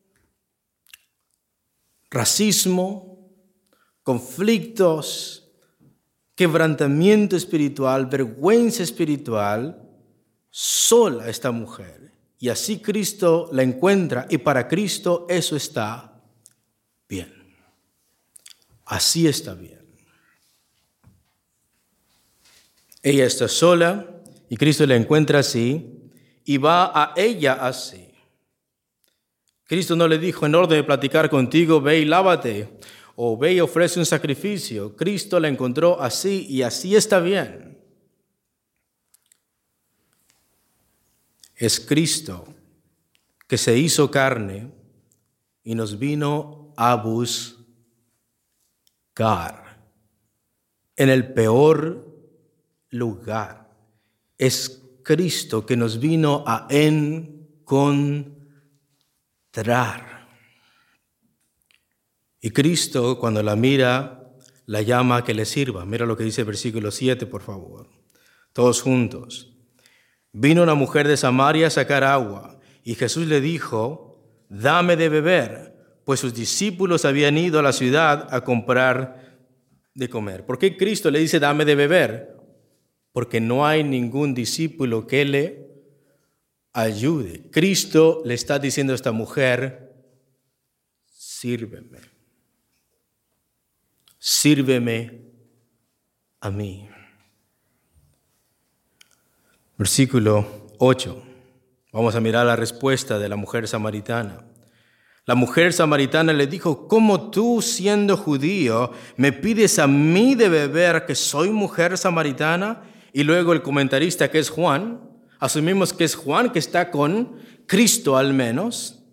racismo, conflictos, quebrantamiento espiritual, vergüenza espiritual, sola esta mujer. Y así Cristo la encuentra y para Cristo eso está bien. Así está bien. Ella está sola y Cristo la encuentra así y va a ella así. Cristo no le dijo en orden de platicar contigo, ve y lávate, o ve y ofrece un sacrificio. Cristo la encontró así y así está bien. Es Cristo que se hizo carne y nos vino a buscar en el peor lugar. Es Cristo que nos vino a encontrar. Y Cristo, cuando la mira, la llama a que le sirva. Mira lo que dice el versículo 7, por favor. Todos juntos. Vino una mujer de Samaria a sacar agua, y Jesús le dijo, dame de beber, pues sus discípulos habían ido a la ciudad a comprar de comer. ¿Por qué Cristo le dice, dame de beber? Porque no hay ningún discípulo que le ayude. Cristo le está diciendo a esta mujer, sírveme. Sírveme a mí. Versículo 8. Vamos a mirar la respuesta de la mujer samaritana. La mujer samaritana le dijo, ¿cómo tú, siendo judío, me pides a mí de beber que soy mujer samaritana? Y luego el comentarista, que es Juan, asumimos que es Juan que está con Cristo al menos,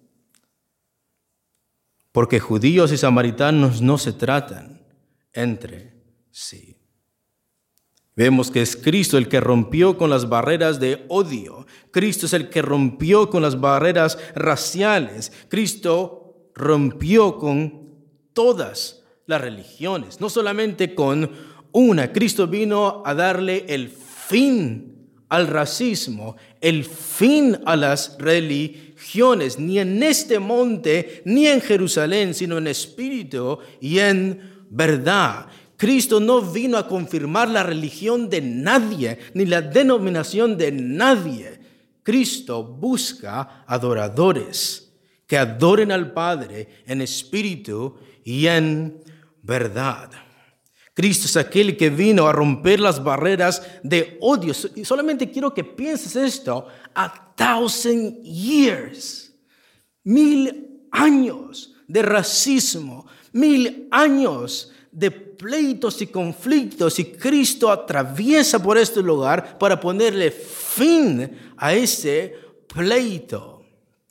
porque judíos y samaritanos no se tratan entre sí. Vemos que es Cristo el que rompió con las barreras de odio. Cristo es el que rompió con las barreras raciales. Cristo rompió con todas las religiones, no solamente con una. Cristo vino a darle el fin al racismo, el fin a las religiones, ni en este monte, ni en Jerusalén, sino en espíritu y en verdad. Cristo no vino a confirmar la religión de nadie, ni la denominación de nadie. Cristo busca adoradores que adoren al Padre en espíritu y en verdad. Cristo es aquel que vino a romper las barreras de odio. Y solamente quiero que pienses esto. 1,000 years, 1000 años de racismo, 1000 años de pleitos y conflictos, y Cristo atraviesa por este lugar para ponerle fin a ese pleito.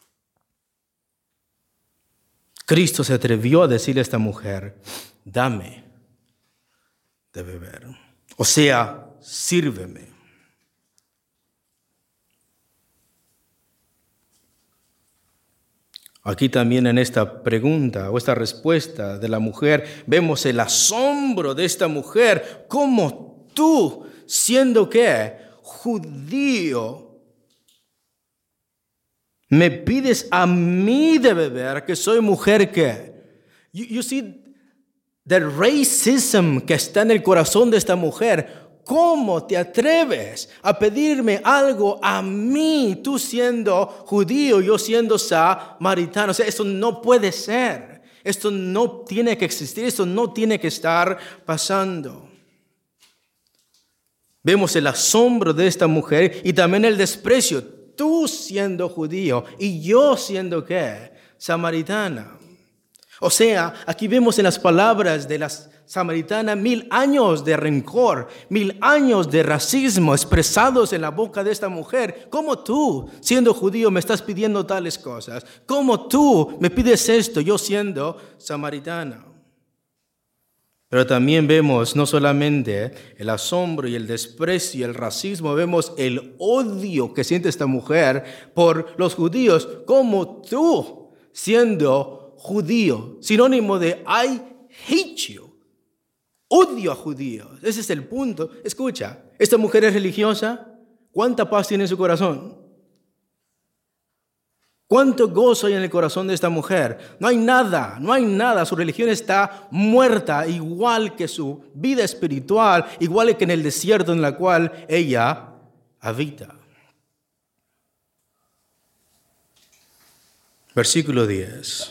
Cristo se atrevió a decirle a esta mujer: dame de beber. O sea, sírveme. Aquí también en esta pregunta o esta respuesta de la mujer vemos el asombro de esta mujer. ¿Cómo tú, siendo ¿qué? Judío, me pides a mí de beber, que soy mujer? ¿Qué? You see the racism que está en el corazón de esta mujer. ¿Cómo te atreves a pedirme algo a mí, tú siendo judío, yo siendo samaritano? O sea, esto no puede ser. Esto no tiene que existir. Esto no tiene que estar pasando. Vemos el asombro de esta mujer y también el desprecio. Tú siendo judío y yo siendo ¿qué? Samaritana. O sea, aquí vemos en las palabras de la samaritana 1000 años de rencor, 1000 años de racismo expresados en la boca de esta mujer. ¿Cómo tú, siendo judío, me estás pidiendo tales cosas? ¿Cómo tú me pides esto, yo siendo samaritana? Pero también vemos no solamente el asombro y el desprecio y el racismo, vemos el odio que siente esta mujer por los judíos. ¿Cómo tú, siendo judío, sinónimo de I hate you, odio a judíos? Ese es el punto. Escucha, esta mujer es religiosa. ¿Cuánta paz tiene en su corazón? ¿Cuánto gozo hay en el corazón de esta mujer? No hay nada. Su religión está muerta, igual que su vida espiritual, igual que en el desierto en el cual ella habita. Versículo 10.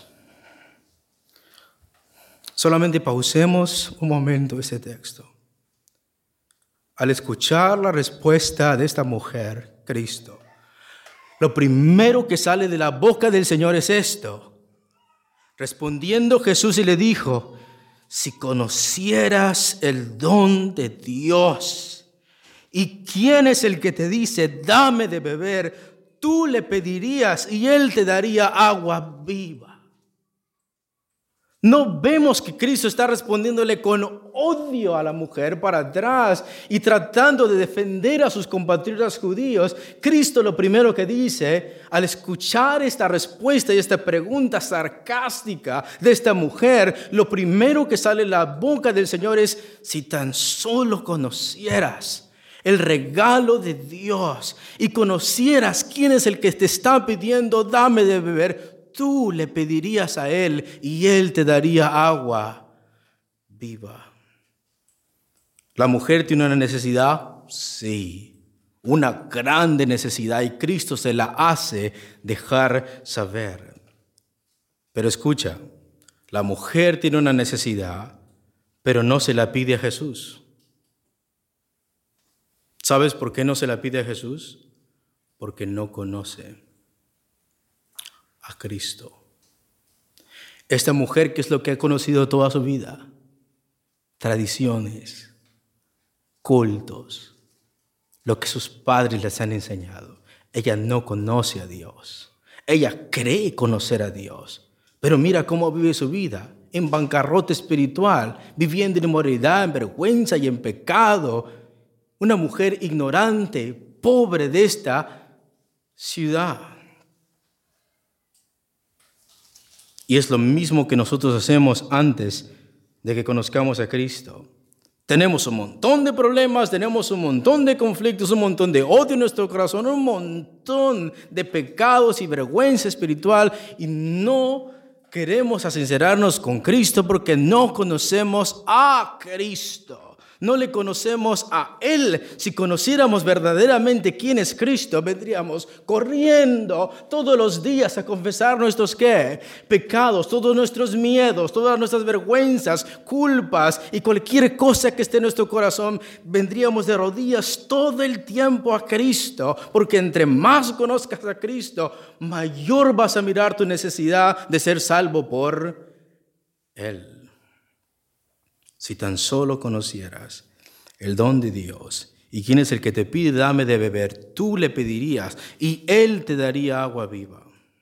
Solamente pausemos un momento este texto. Al escuchar la respuesta de esta mujer, Cristo, lo primero que sale de la boca del Señor es esto. Respondiendo Jesús y le dijo: si conocieras el don de Dios y quién es el que te dice dame de beber, tú le pedirías y él te daría agua viva. No vemos que Cristo está respondiéndole con odio a la mujer para atrás y tratando de defender a sus compatriotas judíos. Cristo lo primero que dice al escuchar esta respuesta y esta pregunta sarcástica de esta mujer, lo primero que sale de la boca del Señor es: si tan solo conocieras el regalo de Dios y conocieras quién es el que te está pidiendo dame de beber, tú le pedirías a él y él te daría agua viva. ¿La mujer tiene una necesidad? Sí, una grande necesidad, y Cristo se la hace dejar saber. Pero escucha, la mujer tiene una necesidad, pero no se la pide a Jesús. ¿Sabes por qué no se la pide a Jesús? Porque no conoce a Cristo. Esta mujer, ¿qué es lo que ha conocido toda su vida? Tradiciones, cultos, lo que sus padres les han enseñado. Ella no conoce a Dios. Ella cree conocer a Dios, pero mira cómo vive su vida, en bancarrota espiritual, viviendo en inmoralidad, en vergüenza y en pecado. Una mujer ignorante, pobre de esta ciudad. Y es lo mismo que nosotros hacemos antes de que conozcamos a Cristo. Tenemos un montón de problemas, tenemos un montón de conflictos, un montón de odio en nuestro corazón, un montón de pecados y vergüenza espiritual, y no queremos sincerarnos con Cristo porque no conocemos a Cristo. No le conocemos a Él. Si conociéramos verdaderamente quién es Cristo, vendríamos corriendo todos los días a confesar nuestros ¿qué? Pecados, todos nuestros miedos, todas nuestras vergüenzas, culpas y cualquier cosa que esté en nuestro corazón. Vendríamos de rodillas todo el tiempo a Cristo, porque entre más conozcas a Cristo, mayor vas a mirar tu necesidad de ser salvo por Él. Si tan solo conocieras el don de Dios y quién es el que te pide, dame de beber, tú le pedirías y Él te daría agua viva.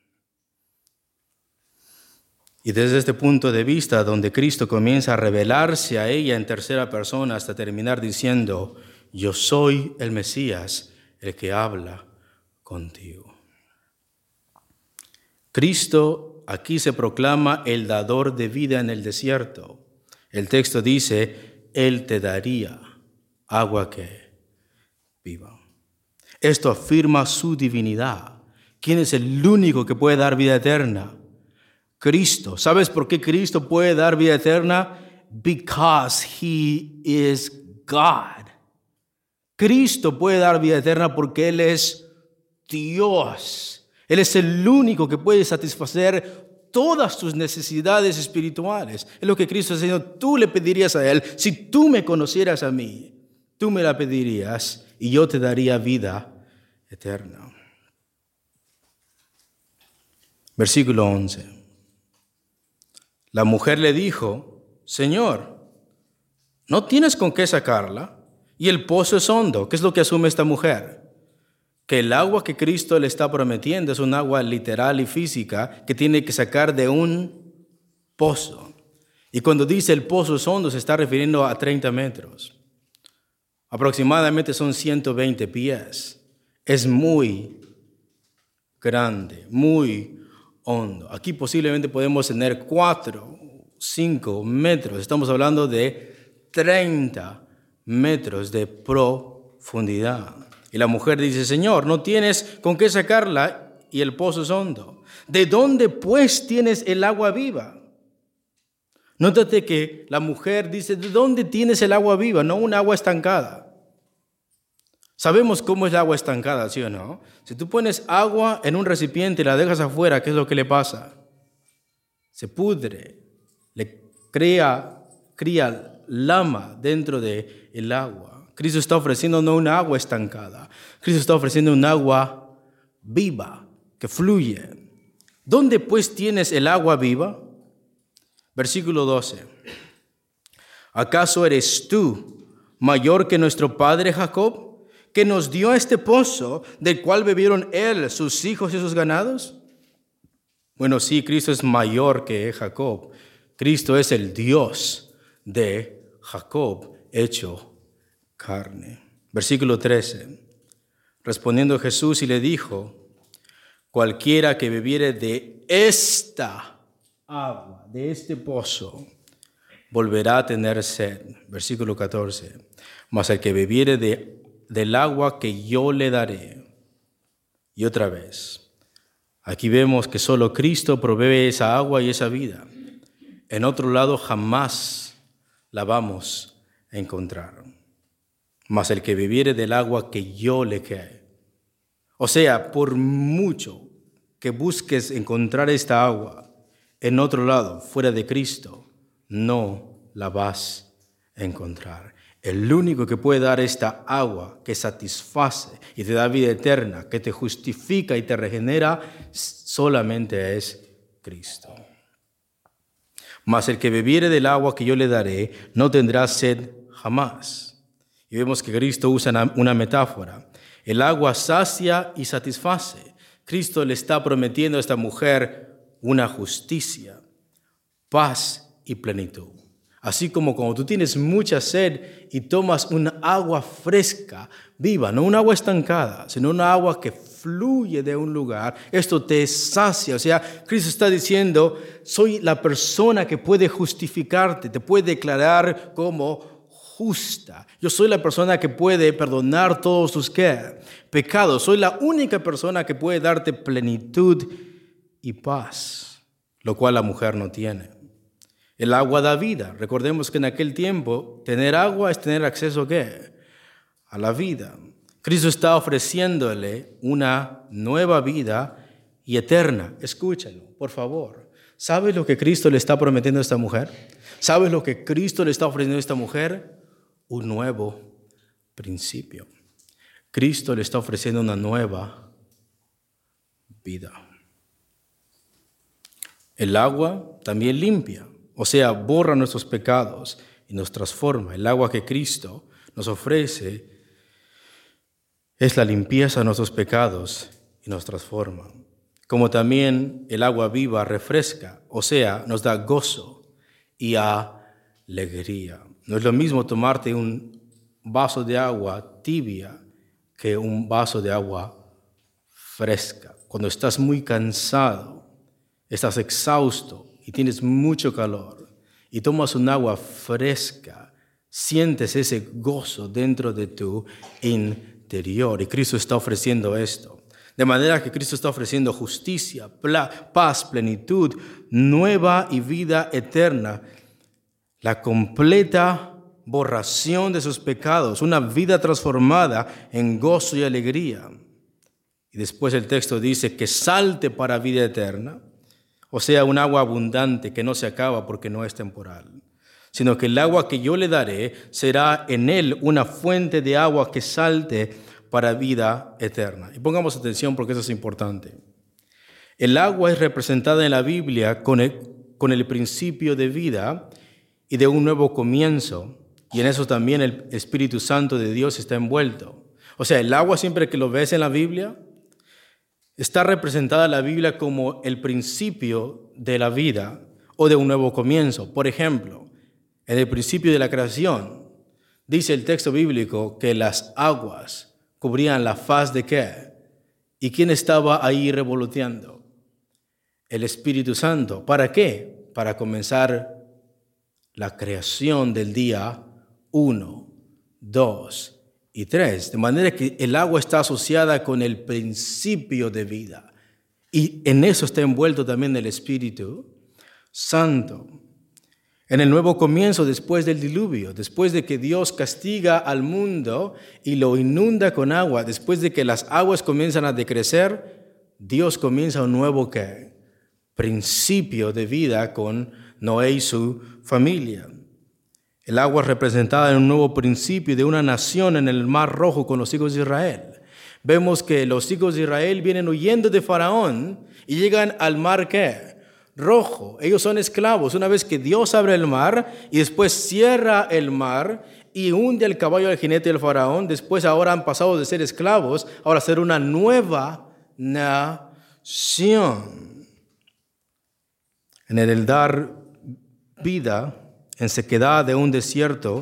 Y desde este punto de vista, donde Cristo comienza a revelarse a ella en tercera persona hasta terminar diciendo, yo soy el Mesías, el que habla contigo. Cristo aquí se proclama el dador de vida en el desierto. El texto dice, Él te daría agua que viva. Esto afirma su divinidad. ¿Quién es el único que puede dar vida eterna? Cristo. ¿Sabes por qué Cristo puede dar vida eterna? Because He is God. Cristo puede dar vida eterna porque Él es Dios. Él es el único que puede satisfacer todas tus necesidades espirituales. Es lo que Cristo está diciendo. Tú le pedirías a Él, si tú me conocieras a mí, tú me la pedirías y yo te daría vida eterna. Versículo 11. La mujer le dijo, Señor, no tienes con qué sacarla y el pozo es hondo. ¿Qué es lo que asume esta mujer? Que el agua que Cristo le está prometiendo es un agua literal y física que tiene que sacar de un pozo. Y cuando dice el pozo es hondo, se está refiriendo a 30 metros. Aproximadamente son 120 pies. Es muy grande, muy hondo. Aquí posiblemente podemos tener 4, 5 metros. Estamos hablando de 30 metros de profundidad. Y la mujer dice, Señor, no tienes con qué sacarla y el pozo es hondo. ¿De dónde pues tienes el agua viva? Nótate que la mujer dice, ¿de dónde tienes el agua viva? No un agua estancada. Sabemos cómo es el agua estancada, ¿sí o no? Si tú pones agua en un recipiente y la dejas afuera, ¿qué es lo que le pasa? Se pudre, le cría lama dentro del agua. Cristo está ofreciendo no una agua estancada. Cristo está ofreciendo un agua viva, que fluye. ¿Dónde pues tienes el agua viva? Versículo 12. ¿Acaso eres tú mayor que nuestro padre Jacob, que nos dio este pozo, del cual bebieron él, sus hijos y sus ganados? Bueno, sí, Cristo es mayor que Jacob. Cristo es el Dios de Jacob hecho carne. Versículo 13. Respondiendo Jesús y le dijo, cualquiera que bebiere de esta agua, de este pozo, volverá a tener sed. Versículo 14. Mas el que bebiere del agua que yo le daré. Y otra vez, aquí vemos que solo Cristo provee esa agua y esa vida. En otro lado jamás la vamos a encontrar. Mas el que bebiere del agua que yo le dé. O sea, por mucho que busques encontrar esta agua en otro lado, fuera de Cristo, no la vas a encontrar. El único que puede dar esta agua que satisface y te da vida eterna, que te justifica y te regenera, solamente es Cristo. Mas el que bebiere del agua que yo le daré, no tendrá sed jamás. Y vemos que Cristo usa una metáfora. El agua sacia y satisface. Cristo le está prometiendo a esta mujer una justicia, paz y plenitud. Así como cuando tú tienes mucha sed y tomas una agua fresca, viva, no una agua estancada, sino una agua que fluye de un lugar, esto te sacia. O sea, Cristo está diciendo, soy la persona que puede justificarte, te puede declarar como justa. Yo soy la persona que puede perdonar todos tus pecados. Soy la única persona que puede darte plenitud y paz, lo cual la mujer no tiene. El agua da vida. Recordemos que en aquel tiempo tener agua es tener acceso ¿a qué? A la vida. Cristo está ofreciéndole una nueva vida y eterna. Escúchalo, por favor. ¿Sabes lo que Cristo le está prometiendo a esta mujer? ¿Sabes lo que Cristo le está ofreciendo a esta mujer? Un nuevo principio. Cristo le está ofreciendo una nueva vida. El agua también limpia, o sea, borra nuestros pecados y nos transforma. El agua que Cristo nos ofrece es la limpieza de nuestros pecados y nos transforma. Como también el agua viva refresca, o sea, nos da gozo y alegría. No es lo mismo tomarte un vaso de agua tibia que un vaso de agua fresca. Cuando estás muy cansado, estás exhausto y tienes mucho calor y tomas un agua fresca, sientes ese gozo dentro de tu interior. Y Cristo está ofreciendo esto. De manera que Cristo está ofreciendo justicia, paz, plenitud, nueva y vida eterna, la completa borración de sus pecados, una vida transformada en gozo y alegría. Y después el texto dice que salte para vida eterna, o sea, un agua abundante que no se acaba porque no es temporal, sino que el agua que yo le daré será en él una fuente de agua que salte para vida eterna. Y pongamos atención porque eso es importante. El agua es representada en la Biblia con el principio de vida y de un nuevo comienzo, y en eso también el Espíritu Santo de Dios está envuelto. O sea, el agua, siempre que lo ves en la Biblia, está representada en la Biblia como el principio de la vida o de un nuevo comienzo. Por ejemplo, en el principio de la creación, dice el texto bíblico que las aguas cubrían la faz de ¿qué? ¿Y quién estaba ahí revoloteando? El Espíritu Santo. ¿Para qué? Para comenzar la creación del día 1, 2 y 3. De manera que el agua está asociada con el principio de vida. Y en eso está envuelto también el Espíritu Santo. En el nuevo comienzo, después del diluvio, después de que Dios castiga al mundo y lo inunda con agua, después de que las aguas comienzan a decrecer, Dios comienza un nuevo ¿qué? Principio de vida con Noé y su familia. El agua es representada en un nuevo principio de una nación en el Mar Rojo con los hijos de Israel. Vemos que los hijos de Israel vienen huyendo de Faraón y llegan al Mar ¿qué? Rojo. Ellos son esclavos. Una vez que Dios abre el mar y después cierra el mar y hunde al caballo, al jinete del faraón, después ahora han pasado de ser esclavos, ahora a ser una nueva nación. En el dar vida en sequedad de un desierto,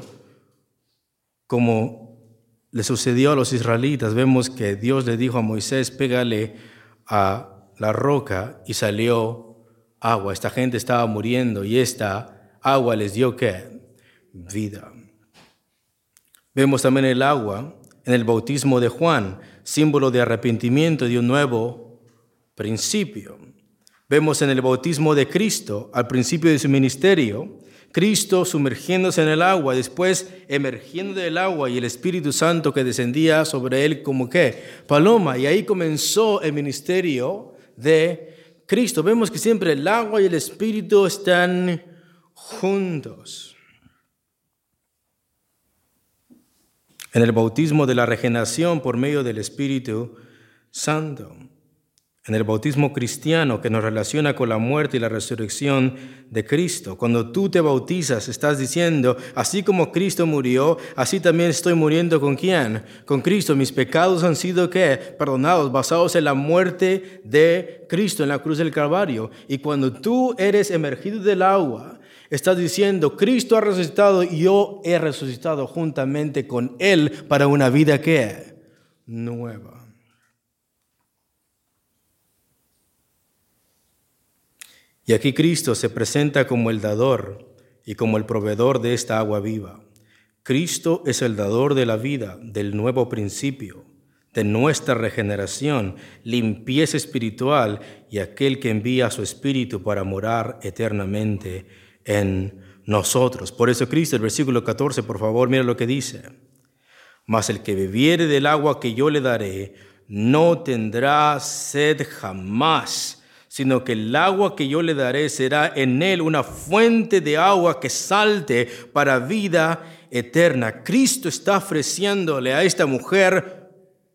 como le sucedió a los israelitas, vemos que Dios le dijo a Moisés, pégale a la roca y salió agua. Esta gente estaba muriendo y esta agua les dio ¿qué? Vida. Vemos también el agua en el bautismo de Juan, símbolo de arrepentimiento de un nuevo principio. Vemos en el bautismo de Cristo, al principio de su ministerio, Cristo sumergiéndose en el agua, después emergiendo del agua y el Espíritu Santo que descendía sobre él como ¿qué? Paloma. Y ahí comenzó el ministerio de Cristo. Vemos que siempre el agua y el Espíritu están juntos. En el bautismo de la regeneración por medio del Espíritu Santo. En el bautismo cristiano que nos relaciona con la muerte y la resurrección de Cristo. Cuando tú te bautizas, estás diciendo, así como Cristo murió, así también estoy muriendo ¿con quién? Con Cristo. Mis pecados han sido ¿qué? Perdonados, basados en la muerte de Cristo en la cruz del Calvario. Y cuando tú eres emergido del agua, estás diciendo, Cristo ha resucitado y yo he resucitado juntamente con Él para una vida ¿qué? Nueva. Y aquí Cristo se presenta como el dador y como el proveedor de esta agua viva. Cristo es el dador de la vida, del nuevo principio, de nuestra regeneración, limpieza espiritual y aquel que envía a su Espíritu para morar eternamente en nosotros. Por eso Cristo, el versículo 14, por favor, mira lo que dice. Mas el que bebiere del agua que yo le daré, no tendrá sed jamás, sino que el agua que yo le daré será en él una fuente de agua que salte para vida eterna. Cristo está ofreciéndole a esta mujer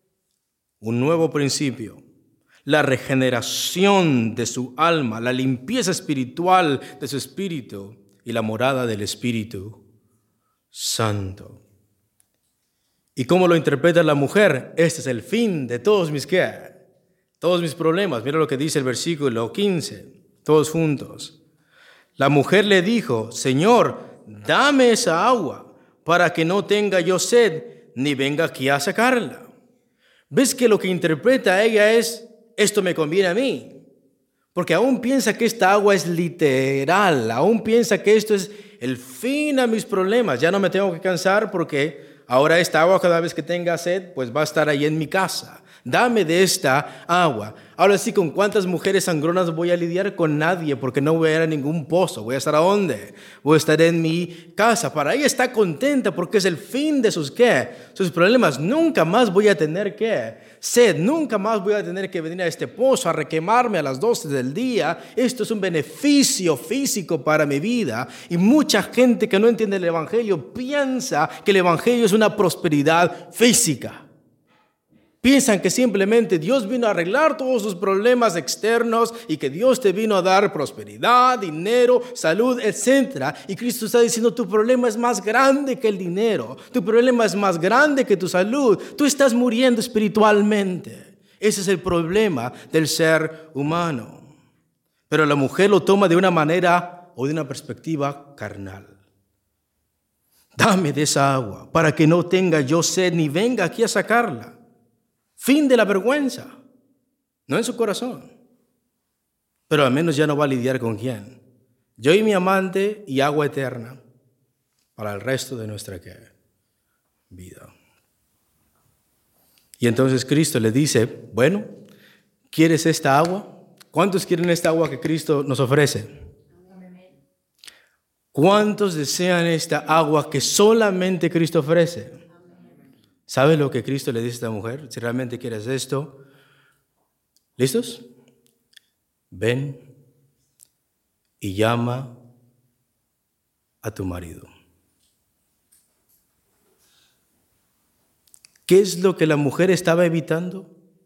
un nuevo principio, la regeneración de su alma, la limpieza espiritual de su espíritu y la morada del Espíritu Santo. ¿Y cómo lo interpreta la mujer? Este es el fin de todos mis problemas. Mira lo que dice el versículo 15, todos juntos. La mujer le dijo, Señor, dame esa agua para que no tenga yo sed, ni venga aquí a sacarla. ¿Ves que lo que interpreta ella es, esto me conviene a mí? Porque aún piensa que esta agua es literal, aún piensa que esto es el fin a mis problemas. Ya no me tengo que cansar porque ahora esta agua cada vez que tenga sed, pues va a estar ahí en mi casa. Dame de esta agua. Ahora sí, ¿con cuántas mujeres sangronas voy a lidiar? Con nadie, porque no voy a ir a ningún pozo. ¿Voy a estar a dónde? Voy a estar en mi casa. Para ella está contenta porque es el fin de sus problemas. Nunca más voy a tener sed. Nunca más voy a tener que venir a este pozo a requemarme a las 12 del día. Esto es un beneficio físico para mi vida. Y mucha gente que no entiende el evangelio piensa que el evangelio es una prosperidad física. Piensan que simplemente Dios vino a arreglar todos sus problemas externos y que Dios te vino a dar prosperidad, dinero, salud, etc. Y Cristo está diciendo, tu problema es más grande que el dinero. Tu problema es más grande que tu salud. Tú estás muriendo espiritualmente. Ese es el problema del ser humano. Pero la mujer lo toma de una manera o de una perspectiva carnal. Dame de esa agua para que no tenga yo sed ni venga aquí a sacarla. Fin de la vergüenza, no en su corazón. Pero al menos ya no va a lidiar con quién. Yo y mi amante y agua eterna para el resto de nuestra vida. Y entonces Cristo le dice, bueno, ¿quieres esta agua? ¿Cuántos quieren esta agua que Cristo nos ofrece? ¿Cuántos desean esta agua que solamente Cristo ofrece? ¿Sabe lo que Cristo le dice a esta mujer? Si realmente quieres esto, ¿listos? Ven y llama a tu marido. ¿Qué es lo que la mujer estaba evitando?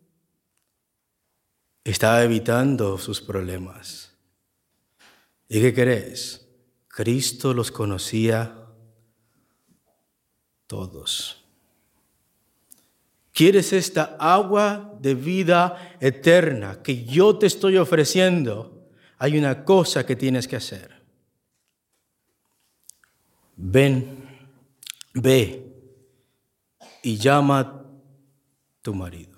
Estaba evitando sus problemas. ¿Y qué crees? Cristo los conocía todos. ¿Quieres esta agua de vida eterna que yo te estoy ofreciendo? Hay una cosa que tienes que hacer. Ve y llama a tu marido.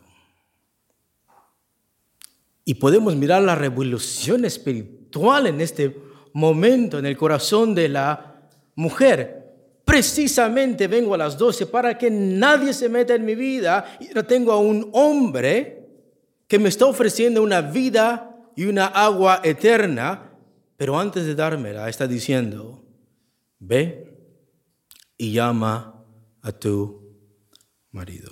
Y podemos mirar la revolución espiritual en este momento en el corazón de la mujer. Precisamente vengo a las 12 para que nadie se meta en mi vida. Y tengo a un hombre que me está ofreciendo una vida y una agua eterna, pero antes de dármela está diciendo, ve y llama a tu marido.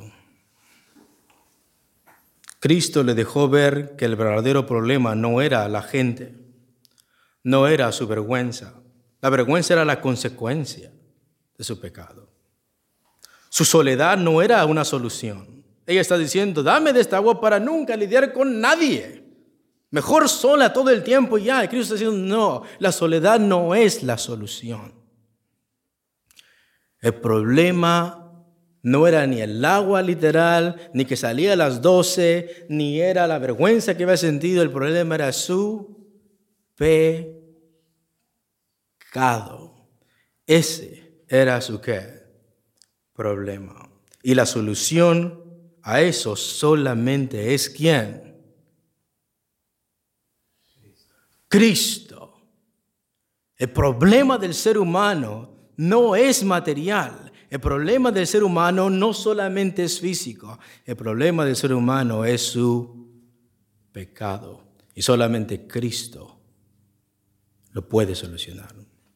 Cristo le dejó ver que el verdadero problema no era la gente, no era su vergüenza. La vergüenza era la consecuencia de su pecado. Su soledad no era una solución. Ella está diciendo, dame de esta agua para nunca lidiar con nadie. Mejor sola todo el tiempo ya. Y Cristo está diciendo, no, la soledad no es la solución. El problema no era ni el agua literal, ni que salía a las 12, ni era la vergüenza que había sentido. El problema era su pecado. Ese era su problema. Y la solución a eso solamente es ¿quién? Cristo. El problema del ser humano no es material. El problema del ser humano no solamente es físico. El problema del ser humano es su pecado. Y solamente Cristo lo puede solucionar.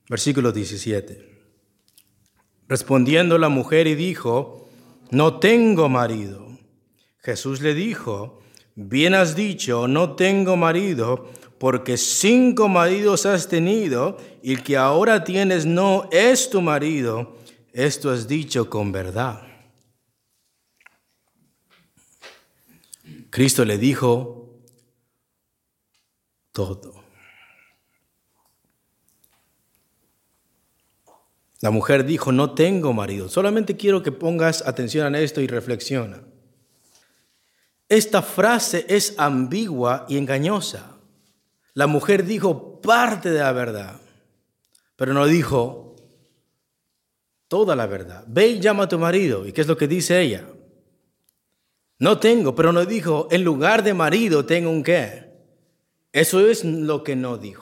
Versículo 17. Respondiendo la mujer y dijo, no tengo marido. Jesús le dijo, bien has dicho, no tengo marido, porque 5 maridos has tenido, y el que ahora tienes no es tu marido. Esto has dicho con verdad. Cristo le dijo todo. La mujer dijo, no tengo marido. Solamente quiero que pongas atención a esto y reflexiona. Esta frase es ambigua y engañosa. La mujer dijo parte de la verdad, pero no dijo toda la verdad. Ve y llama a tu marido. ¿Y qué es lo que dice ella? No tengo, pero no dijo, en lugar de marido tengo un qué. Eso es lo que no dijo.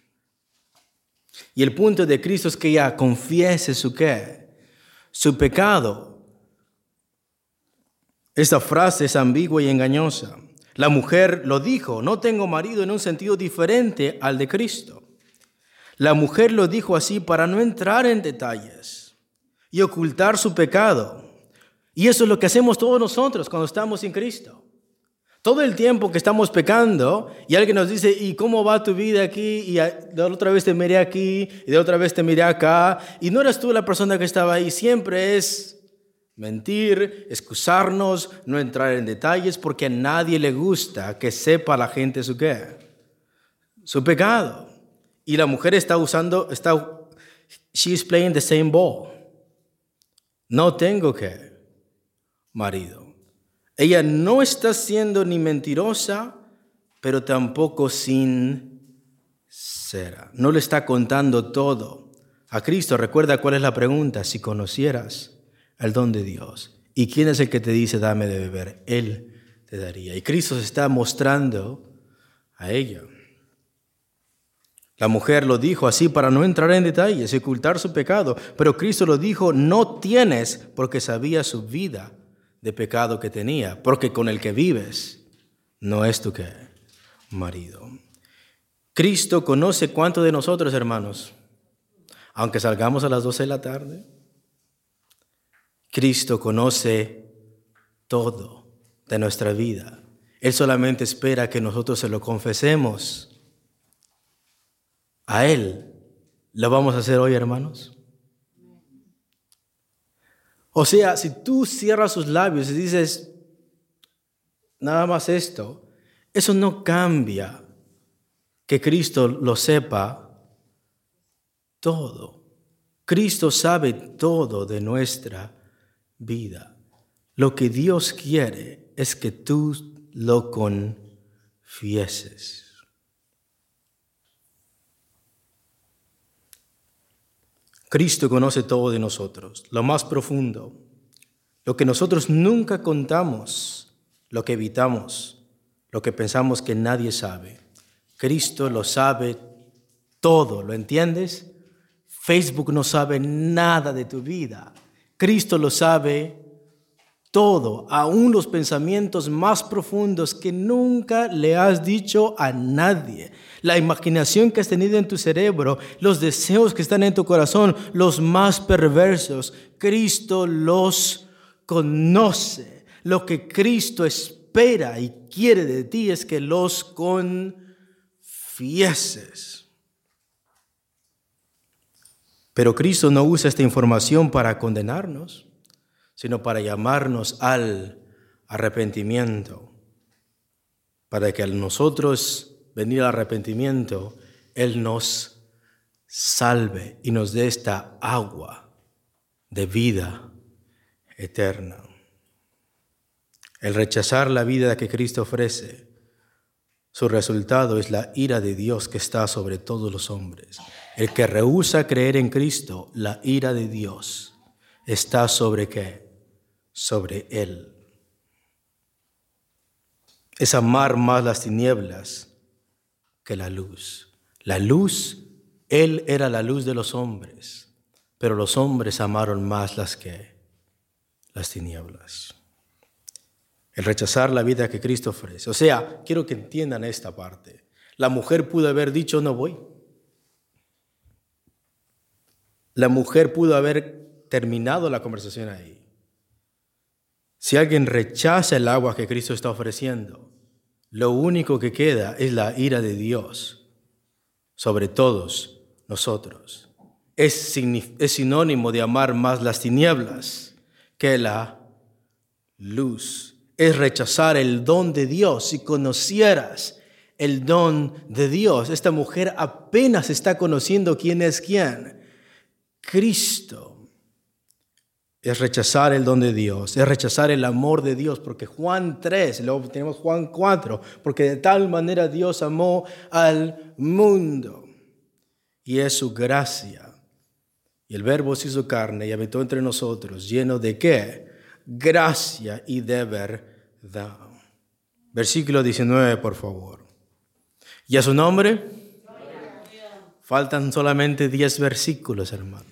Y el punto de Cristo es que ella confiese su qué, su pecado. Esta frase es ambigua y engañosa. La mujer lo dijo, no tengo marido, en un sentido diferente al de Cristo. La mujer lo dijo así para no entrar en detalles y ocultar su pecado. Y eso es lo que hacemos todos nosotros cuando estamos en Cristo. Todo el tiempo que estamos pecando y alguien nos dice, ¿y cómo va tu vida aquí? Y de otra vez te miré aquí y de otra vez te miré acá. Y no eras tú la persona que estaba ahí. Siempre es mentir, excusarnos, no entrar en detalles, porque a nadie le gusta que sepa la gente su qué, su pecado. Y la mujer she's playing the same ball. No tengo que marido. Ella no está siendo ni mentirosa, pero tampoco sincera. No le está contando todo a Cristo. Recuerda cuál es la pregunta. Si conocieras el don de Dios, ¿y quién es el que te dice dame de beber? Él te daría. Y Cristo se está mostrando a ella. La mujer lo dijo así para no entrar en detalles y ocultar su pecado, pero Cristo lo dijo, no tienes, porque sabía su vida de pecado que tenía, porque con el que vives no es tu ¿qué? Marido. Cristo conoce cuánto de nosotros, hermanos, aunque salgamos a las 12 de la tarde, Cristo conoce todo de nuestra vida. Él solamente espera que nosotros se lo confesemos a Él. ¿Lo vamos a hacer hoy, hermanos? O sea, si tú cierras sus labios y dices nada más esto, eso no cambia que Cristo lo sepa todo. Cristo sabe todo de nuestra vida. Lo que Dios quiere es que tú lo confieses. Cristo conoce todo de nosotros, lo más profundo, lo que nosotros nunca contamos, lo que evitamos, lo que pensamos que nadie sabe. Cristo lo sabe todo, ¿lo entiendes? Facebook no sabe nada de tu vida. Cristo lo sabe todo, aún los pensamientos más profundos que nunca le has dicho a nadie. La imaginación que has tenido en tu cerebro, los deseos que están en tu corazón, los más perversos, Cristo los conoce. Lo que Cristo espera y quiere de ti es que los confieses. Pero Cristo no usa esta información para condenarnos, sino para llamarnos al arrepentimiento, para que al nosotros venir al arrepentimiento, Él nos salve y nos dé esta agua de vida eterna. El rechazar la vida que Cristo ofrece, su resultado es la ira de Dios que está sobre todos los hombres. El que rehúsa creer en Cristo, la ira de Dios está sobre ¿qué? Sobre él. Es amar más las tinieblas que la luz. La luz, Él era la luz de los hombres, pero los hombres amaron más las tinieblas. El rechazar la vida que Cristo ofrece. O sea, quiero que entiendan esta parte. La mujer pudo haber dicho, no voy. la mujer pudo haber terminado la conversación ahí. Si alguien rechaza el agua que Cristo está ofreciendo, lo único que queda es la ira de Dios sobre todos nosotros. Es sinónimo de amar más las tinieblas que la luz. Es rechazar el don de Dios. Si conocieras el don de Dios, esta mujer apenas está conociendo quién es quién. Cristo. Es rechazar el don de Dios, es rechazar el amor de Dios, porque Juan 3, luego tenemos Juan 4, porque de tal manera Dios amó al mundo. Y es su gracia. Y el Verbo se hizo carne y habitó entre nosotros, lleno de ¿qué? Gracia y de verdad. Versículo 19, por favor. ¿Y a su nombre? Faltan solamente 10 versículos, hermanos.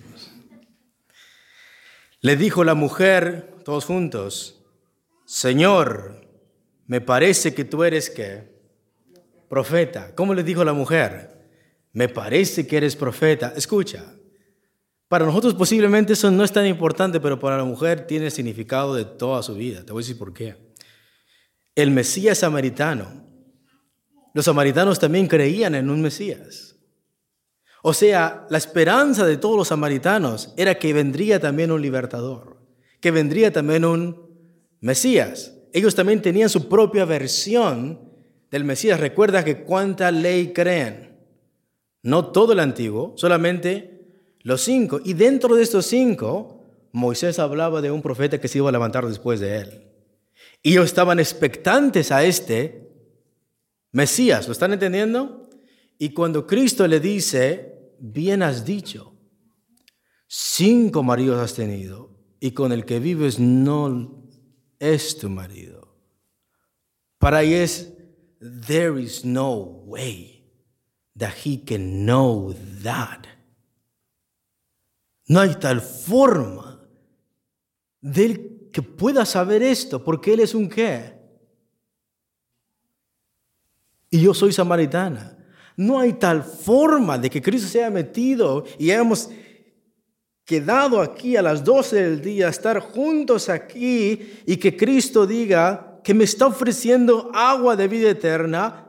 Le dijo la mujer, todos juntos, Señor, me parece que tú eres ¿qué? Profeta. ¿Cómo le dijo la mujer? Me parece que eres profeta. Escucha, para nosotros posiblemente eso no es tan importante, pero para la mujer tiene significado de toda su vida. Te voy a decir por qué. El Mesías samaritano. Los samaritanos también creían en un Mesías. O sea, la esperanza de todos los samaritanos era que vendría también un libertador, que vendría también un Mesías. Ellos también tenían su propia versión del Mesías. Recuerda que cuánta ley creen. No todo el antiguo, solamente los 5. Y dentro de estos 5, Moisés hablaba de un profeta que se iba a levantar después de él. Y ellos estaban expectantes a este Mesías. ¿Lo están entendiendo? Y cuando Cristo le dice, bien has dicho, 5 maridos has tenido y con el que vives no es tu marido. Para ahí es, there is no way that he can know that. No hay tal forma de él que pueda saber esto, porque él es un ¿qué? Y yo soy samaritana. No hay tal forma de que Cristo se haya metido y hayamos quedado aquí a las 12 del día, estar juntos aquí y que Cristo diga que me está ofreciendo agua de vida eterna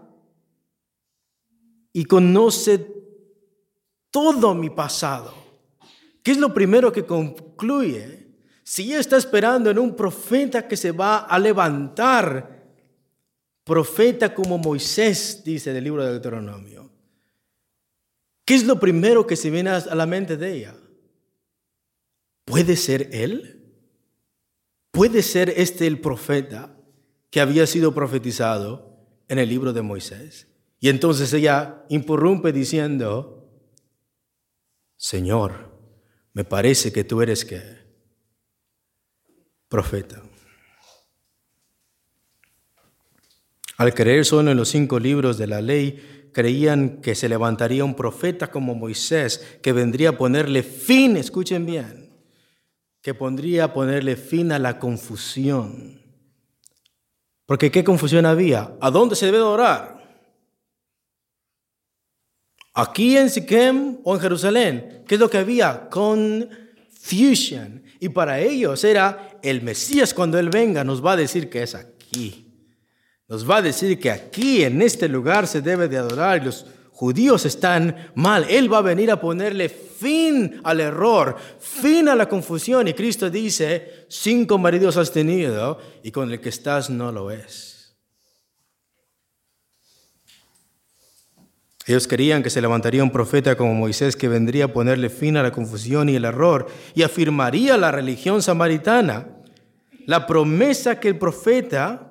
y conoce todo mi pasado. ¿Qué es lo primero que concluye? Si ella está esperando en un profeta que se va a levantar, profeta como Moisés, dice el libro de Deuteronomio. ¿Qué es lo primero que se viene a la mente de ella? ¿Puede ser él? ¿Puede ser este el profeta que había sido profetizado en el libro de Moisés? Y entonces ella interrumpe diciendo, Señor, me parece que tú eres ¿qué? Profeta. Al creer solo en los 5 libros de la ley, creían que se levantaría un profeta como Moisés, que vendría a ponerle fin, escuchen bien, que pondría a ponerle fin a la confusión. Porque ¿qué confusión había? ¿A dónde se debe adorar? ¿Aquí en Siquem o en Jerusalén? ¿Qué es lo que había? Confusion. Y para ellos era el Mesías cuando Él venga nos va a decir que es aquí. Nos va a decir que aquí, en este lugar, se debe de adorar y los judíos están mal. Él va a venir a ponerle fin al error, fin a la confusión. Y Cristo dice, 5 maridos has tenido y con el que estás no lo es. Ellos querían que se levantaría un profeta como Moisés que vendría a ponerle fin a la confusión y el error y afirmaría la religión samaritana. La promesa que el profeta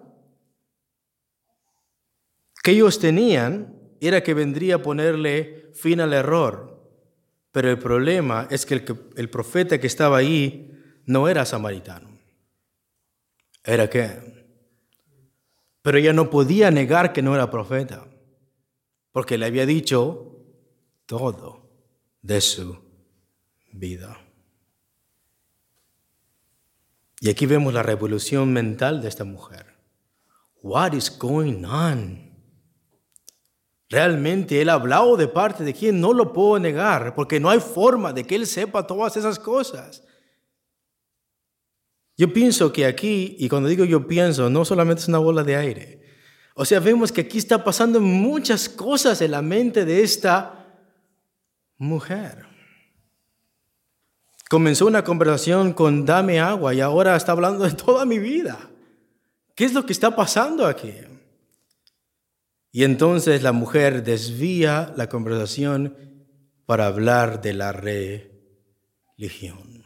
que ellos tenían era que vendría a ponerle fin al error. Pero el problema es que el profeta que estaba ahí no era samaritano. ¿Era qué? Pero ella no podía negar que no era profeta, porque le había dicho todo de su vida. Y aquí vemos la revolución mental de esta mujer. What is going on? Realmente Él ha hablado de parte de quien no lo puedo negar, porque no hay forma de que Él sepa todas esas cosas. Yo pienso que aquí, y cuando digo yo pienso, no solamente es una bola de aire. O sea, vemos que aquí está pasando muchas cosas en la mente de esta mujer. Comenzó una conversación con dame agua y ahora está hablando de toda mi vida. ¿Qué es lo que está pasando aquí? Y entonces la mujer desvía la conversación para hablar de la religión.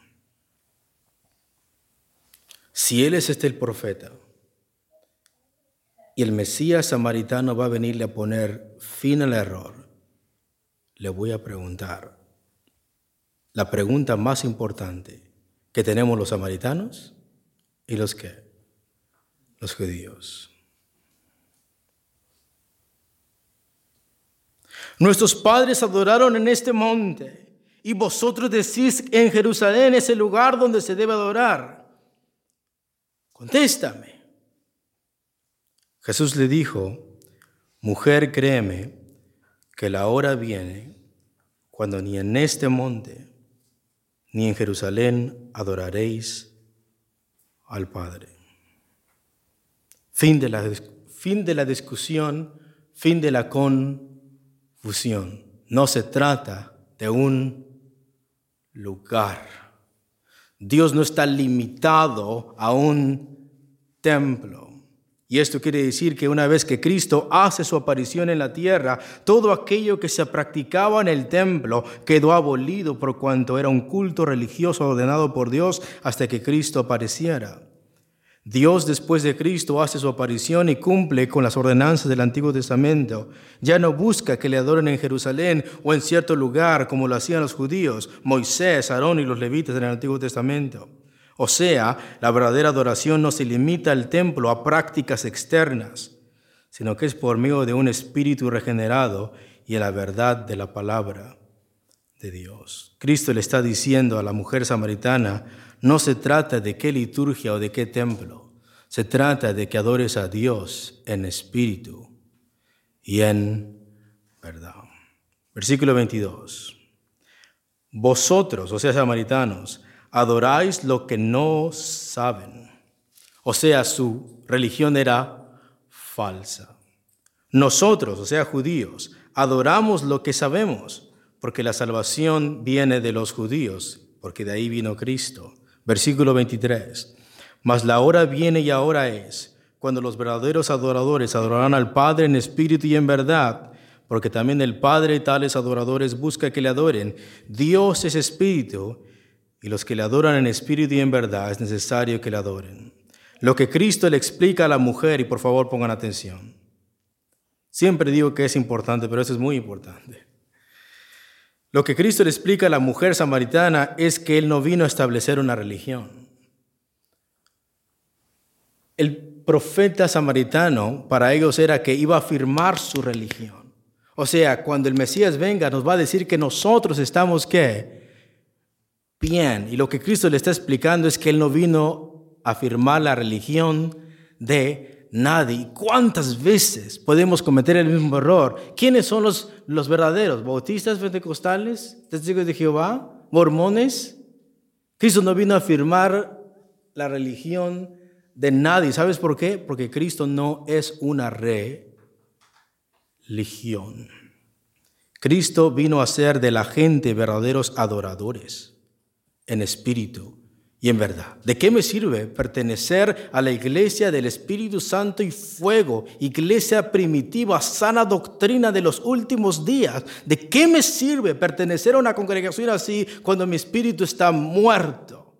Si él es el profeta y el Mesías samaritano va a venirle a poner fin al error, le voy a preguntar la pregunta más importante que tenemos los samaritanos y los judíos. Nuestros padres adoraron en este monte y vosotros decís en Jerusalén es el lugar donde se debe adorar. Contéstame. Jesús le dijo, mujer, créeme que la hora viene cuando ni en este monte ni en Jerusalén adoraréis al Padre. Fin de la discusión, fin de la confusión. No se trata de un lugar. Dios no está limitado a un templo. Y esto quiere decir que una vez que Cristo hace su aparición en la tierra, todo aquello que se practicaba en el templo quedó abolido por cuanto era un culto religioso ordenado por Dios hasta que Cristo apareciera. Dios después de Cristo hace su aparición y cumple con las ordenanzas del Antiguo Testamento. Ya no busca que le adoren en Jerusalén o en cierto lugar como lo hacían los judíos, Moisés, Aarón y los levitas en el Antiguo Testamento. O sea, la verdadera adoración no se limita al templo a prácticas externas, sino que es por medio de un espíritu regenerado y en la verdad de la palabra de Dios. Cristo le está diciendo a la mujer samaritana, no se trata de qué liturgia o de qué templo, se trata de que adores a Dios en espíritu y en verdad. Versículo 22. Vosotros, o sea, samaritanos, adoráis lo que no saben. O sea, su religión era falsa. Nosotros, o sea, judíos, adoramos lo que sabemos, porque la salvación viene de los judíos, porque de ahí vino Cristo. Versículo 23. Mas la hora viene y ahora es, cuando los verdaderos adoradores adorarán al Padre en espíritu y en verdad, porque también el Padre tales adoradores busca que le adoren. Dios es espíritu, y los que le adoran en espíritu y en verdad es necesario que le adoren. Lo que Cristo le explica a la mujer, y por favor pongan atención. Siempre digo que es importante, pero eso es muy importante. Lo que Cristo le explica a la mujer samaritana es que Él no vino a establecer una religión. El profeta samaritano para ellos era que iba a afirmar su religión. O sea, cuando el Mesías venga nos va a decir que nosotros estamos ¿qué? Bien, y lo que Cristo le está explicando es que Él no vino a afirmar la religión de nadie. ¿Cuántas veces podemos cometer el mismo error? ¿Quiénes son los verdaderos? ¿Bautistas, pentecostales, testigos de Jehová, mormones? Cristo no vino a afirmar la religión de nadie. ¿Sabes por qué? Porque Cristo no es una religión. Cristo vino a ser de la gente verdaderos adoradores en espíritu y en verdad. ¿De qué me sirve pertenecer a la iglesia del Espíritu Santo y fuego, iglesia primitiva, sana doctrina de los últimos días? ¿De qué me sirve pertenecer a una congregación así cuando mi espíritu está muerto?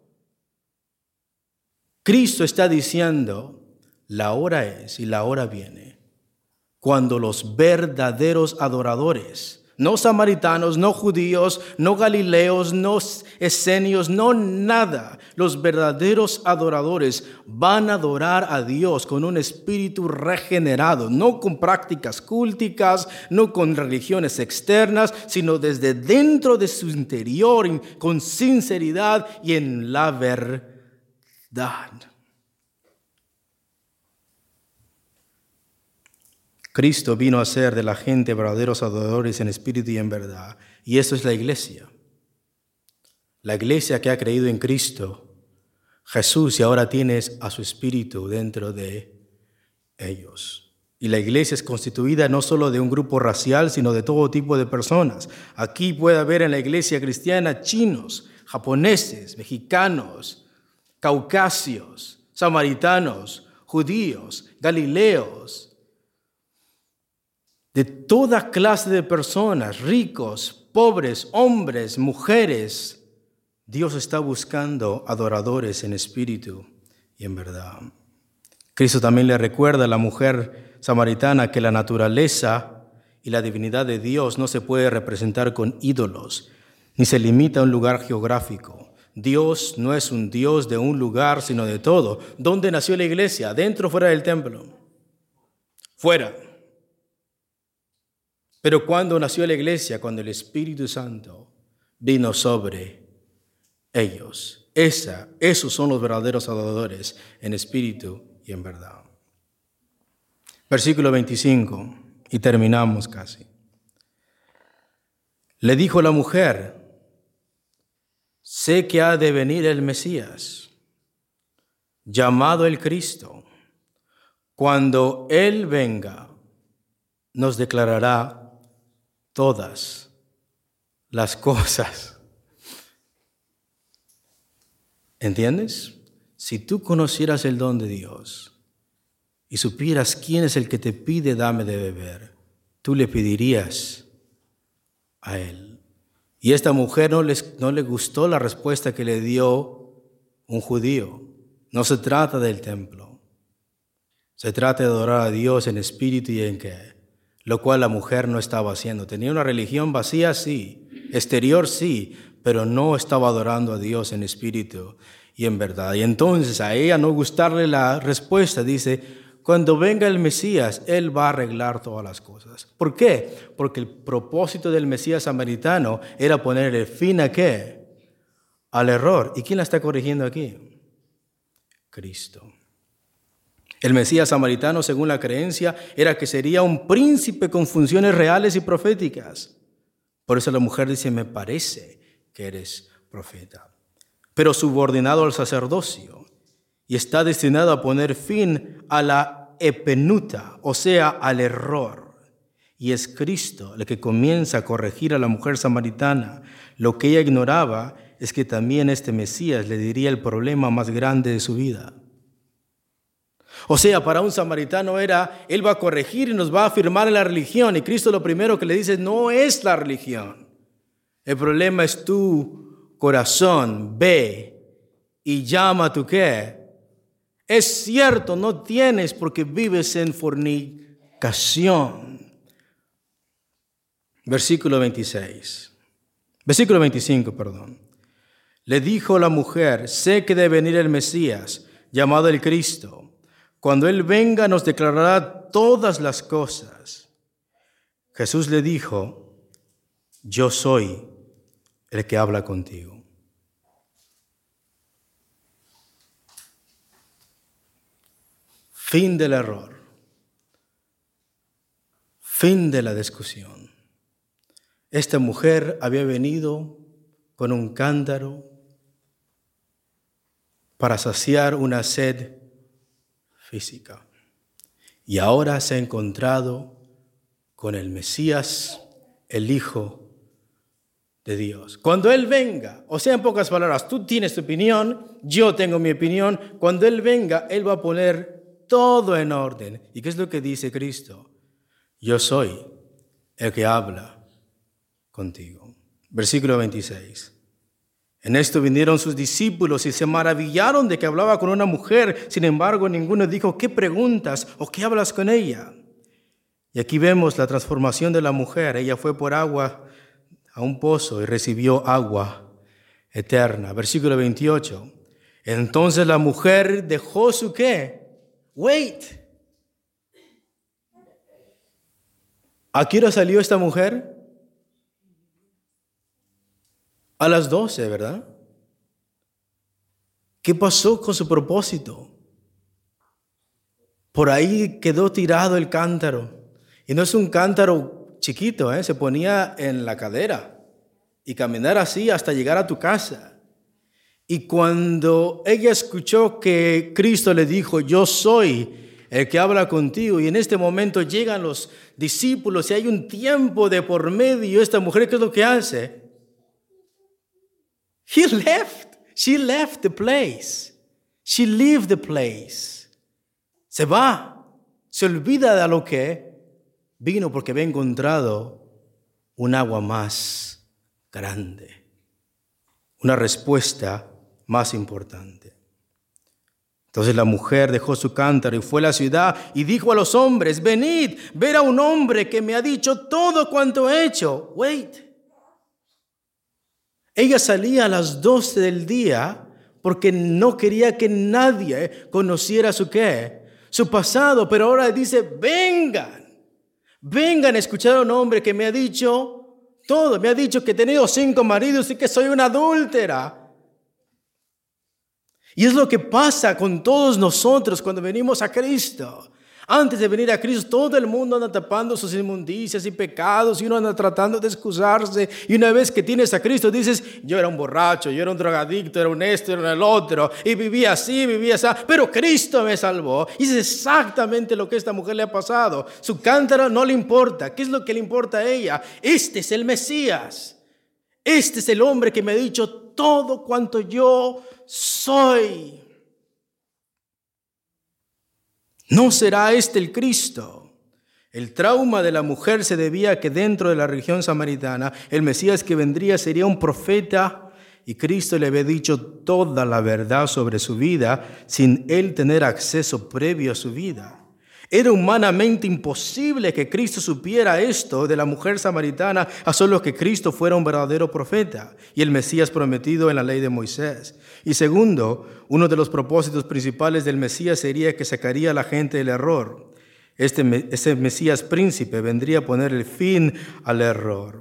Cristo está diciendo, la hora es y la hora viene cuando los verdaderos adoradores, no samaritanos, no judíos, no galileos, no esenios, no nada. Los verdaderos adoradores van a adorar a Dios con un espíritu regenerado, no con prácticas culticas, no con religiones externas, sino desde dentro de su interior, con sinceridad y en la verdad. Cristo vino a ser de la gente verdaderos adoradores en espíritu y en verdad. Y esto es la iglesia. La iglesia que ha creído en Cristo, Jesús, y ahora tienes a su espíritu dentro de ellos. Y la iglesia es constituida no solo de un grupo racial, sino de todo tipo de personas. Aquí puede haber en la iglesia cristiana chinos, japoneses, mexicanos, caucasios, samaritanos, judíos, galileos, de toda clase de personas, ricos, pobres, hombres, mujeres. Dios está buscando adoradores en espíritu y en verdad. Cristo también le recuerda a la mujer samaritana que la naturaleza y la divinidad de Dios no se puede representar con ídolos, ni se limita a un lugar geográfico. Dios no es un Dios de un lugar, sino de todo. ¿Dónde nació la iglesia? ¿Dentro o fuera del templo? Fuera. Pero ¿cuándo nació la iglesia? Cuando el Espíritu Santo vino sobre ellos. Esos son los verdaderos adoradores en espíritu y en verdad. Versículo 25, y terminamos casi. Le dijo la mujer: sé que ha de venir el Mesías, llamado el Cristo. Cuando Él venga, nos declarará todas las cosas. ¿Entiendes? Si tú conocieras el don de Dios y supieras quién es el que te pide dame de beber, tú le pedirías a Él. Y esta mujer no le gustó la respuesta que le dio un judío. No se trata del templo. Se trata de adorar a Dios en espíritu y en qué. Lo cual la mujer no estaba haciendo. Tenía una religión vacía, sí. Exterior, sí. Pero no estaba adorando a Dios en espíritu y en verdad. Y entonces a ella no gustarle la respuesta, dice: cuando venga el Mesías, Él va a arreglar todas las cosas. ¿Por qué? Porque el propósito del Mesías samaritano era ponerle fin ¿a qué? Al error. ¿Y quién la está corrigiendo aquí? Cristo. El Mesías samaritano, según la creencia, era que sería un príncipe con funciones reales y proféticas. Por eso la mujer dice: me parece que eres profeta. Pero subordinado al sacerdocio, y está destinado a poner fin a la epenuta, o sea, al error. Y es Cristo el que comienza a corregir a la mujer samaritana. Lo que ella ignoraba es que también este Mesías le diría el problema más grande de su vida. O sea, para un samaritano era: Él va a corregir y nos va a afirmar en la religión. Y Cristo lo primero que le dice no es la religión. El problema es tu corazón. Ve y llama tu qué. Es cierto, no tienes porque vives en fornicación. Versículo 25, perdón. Le dijo la mujer: sé que debe venir el Mesías, llamado el Cristo. Cuando Él venga, nos declarará todas las cosas. Jesús le dijo: yo soy el que habla contigo. Fin del error. Fin de la discusión. Esta mujer había venido con un cántaro para saciar una sed física. Y ahora se ha encontrado con el Mesías, el Hijo de Dios. Cuando Él venga, o sea, en pocas palabras, tú tienes tu opinión, yo tengo mi opinión. Cuando Él venga, Él va a poner todo en orden. ¿Y qué es lo que dice Cristo? Yo soy el que habla contigo. Versículo 26. En esto vinieron sus discípulos y se maravillaron de que hablaba con una mujer. Sin embargo, ninguno dijo: ¿qué preguntas o qué hablas con ella? Y aquí vemos la transformación de la mujer. Ella fue por agua a un pozo y recibió agua eterna. Versículo 28. Entonces la mujer dejó su ¿qué? Wait. ¿A qué hora salió esta mujer? A las 12, ¿verdad? ¿Qué pasó con su propósito? Por ahí quedó tirado el cántaro. Y no es un cántaro chiquito, se ponía en la cadera y caminar así hasta llegar a tu casa. Y cuando ella escuchó que Cristo le dijo, yo soy el que habla contigo, y en este momento llegan los discípulos y hay un tiempo de por medio, esta mujer, ¿qué es lo que hace? She left the place. She left the place. Se va, se olvida de lo que vino porque había encontrado un agua más grande, una respuesta más importante. Entonces la mujer dejó su cántaro y fue a la ciudad y dijo a los hombres, venid, ver a un hombre que me ha dicho todo cuanto he hecho. Wait. Ella salía a las 12 del día porque no quería que nadie conociera su pasado, pero ahora dice, vengan a escuchar a un hombre que me ha dicho todo. Me ha dicho que he tenido 5 maridos y que soy una adúltera. Y es lo que pasa con todos nosotros cuando venimos a Cristo. Antes de venir a Cristo, todo el mundo anda tapando sus inmundicias y pecados y uno anda tratando de excusarse. Y una vez que tienes a Cristo, dices, yo era un borracho, yo era un drogadicto, era un esto, era el otro, y vivía así, pero Cristo me salvó. Y es exactamente lo que a esta mujer le ha pasado. Su cántaro no le importa. ¿Qué es lo que le importa a ella? Este es el Mesías. Este es el hombre que me ha dicho todo cuanto yo soy. ¿No será este el Cristo? El trauma de la mujer se debía a que dentro de la región samaritana, el Mesías que vendría sería un profeta y Cristo le había dicho toda la verdad sobre su vida sin él tener acceso previo a su vida. Era humanamente imposible que Cristo supiera esto de la mujer samaritana a solo que Cristo fuera un verdadero profeta y el Mesías prometido en la ley de Moisés. Y segundo, uno de los propósitos principales del Mesías sería que sacaría a la gente del error. Ese Mesías príncipe vendría a poner el fin al error.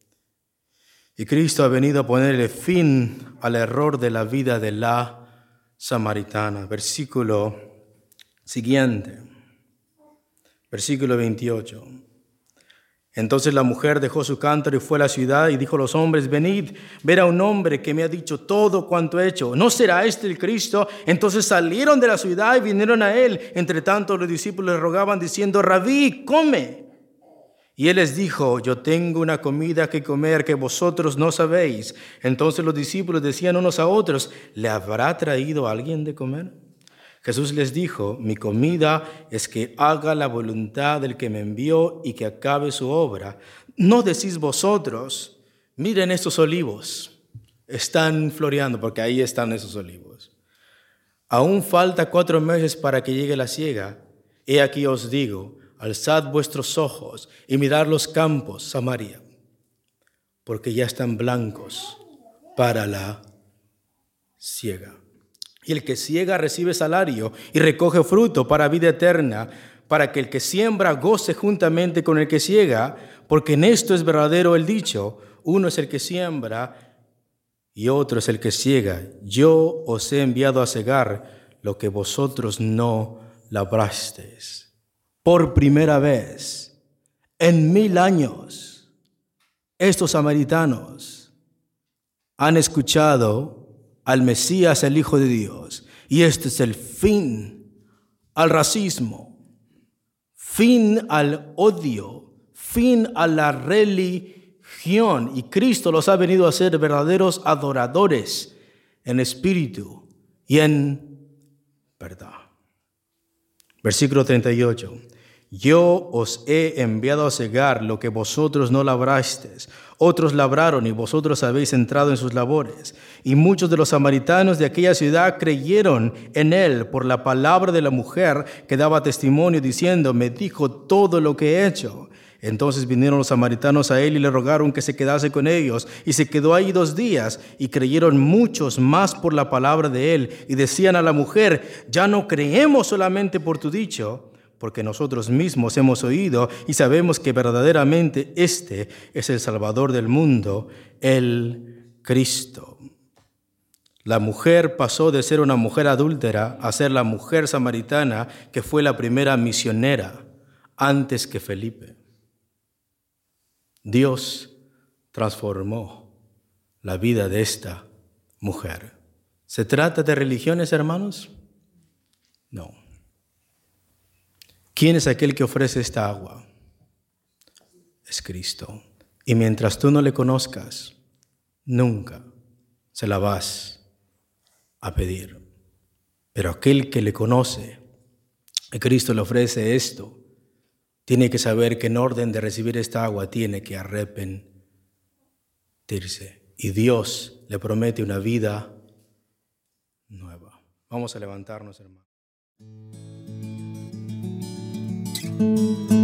Y Cristo ha venido a poner el fin al error de la vida de la samaritana. Versículo siguiente. Versículo 28. Entonces la mujer dejó su cántaro y fue a la ciudad y dijo a los hombres, venid, ver a un hombre que me ha dicho todo cuanto he hecho. ¿No será este el Cristo? Entonces salieron de la ciudad y vinieron a él. Entre tanto los discípulos le rogaban diciendo, Rabí, come. Y él les dijo, yo tengo una comida que comer que vosotros no sabéis. Entonces los discípulos decían unos a otros, ¿le habrá traído alguien de comer? Jesús les dijo, mi comida es que haga la voluntad del que me envió y que acabe su obra. ¿No decís vosotros, miren estos olivos, están floreando, porque ahí están esos olivos? Aún falta 4 meses para que llegue la siega. He aquí os digo, alzad vuestros ojos y mirad los campos, Samaria, porque ya están blancos para la siega. Y el que siega recibe salario y recoge fruto para vida eterna, para que el que siembra goce juntamente con el que siega, porque en esto es verdadero el dicho, uno es el que siembra y otro es el que siega. Yo os he enviado a segar lo que vosotros no labrasteis. Por primera vez en 1000 años, estos samaritanos han escuchado al Mesías, el Hijo de Dios. Y este es el fin al racismo, fin al odio, fin a la religión. Y Cristo los ha venido a ser verdaderos adoradores en espíritu y en verdad. Versículo 38. Yo os he enviado a cegar lo que vosotros no labrasteis. Otros labraron y vosotros habéis entrado en sus labores. Y muchos de los samaritanos de aquella ciudad creyeron en él por la palabra de la mujer que daba testimonio diciendo, me dijo todo lo que he hecho. Entonces vinieron los samaritanos a él y le rogaron que se quedase con ellos. Y se quedó ahí 2 días y creyeron muchos más por la palabra de él. Y decían a la mujer, ya no creemos solamente por tu dicho, porque nosotros mismos hemos oído y sabemos que verdaderamente este es el Salvador del mundo, el Cristo. La mujer pasó de ser una mujer adúltera a ser la mujer samaritana que fue la primera misionera antes que Felipe. Dios transformó la vida de esta mujer. ¿Se trata de religiones, hermanos? No. ¿Quién es aquel que ofrece esta agua? Es Cristo. Y mientras tú no le conozcas, nunca se la vas a pedir. Pero aquel que le conoce, y Cristo le ofrece esto, tiene que saber que en orden de recibir esta agua tiene que arrepentirse. Y Dios le promete una vida nueva. Vamos a levantarnos, hermanos.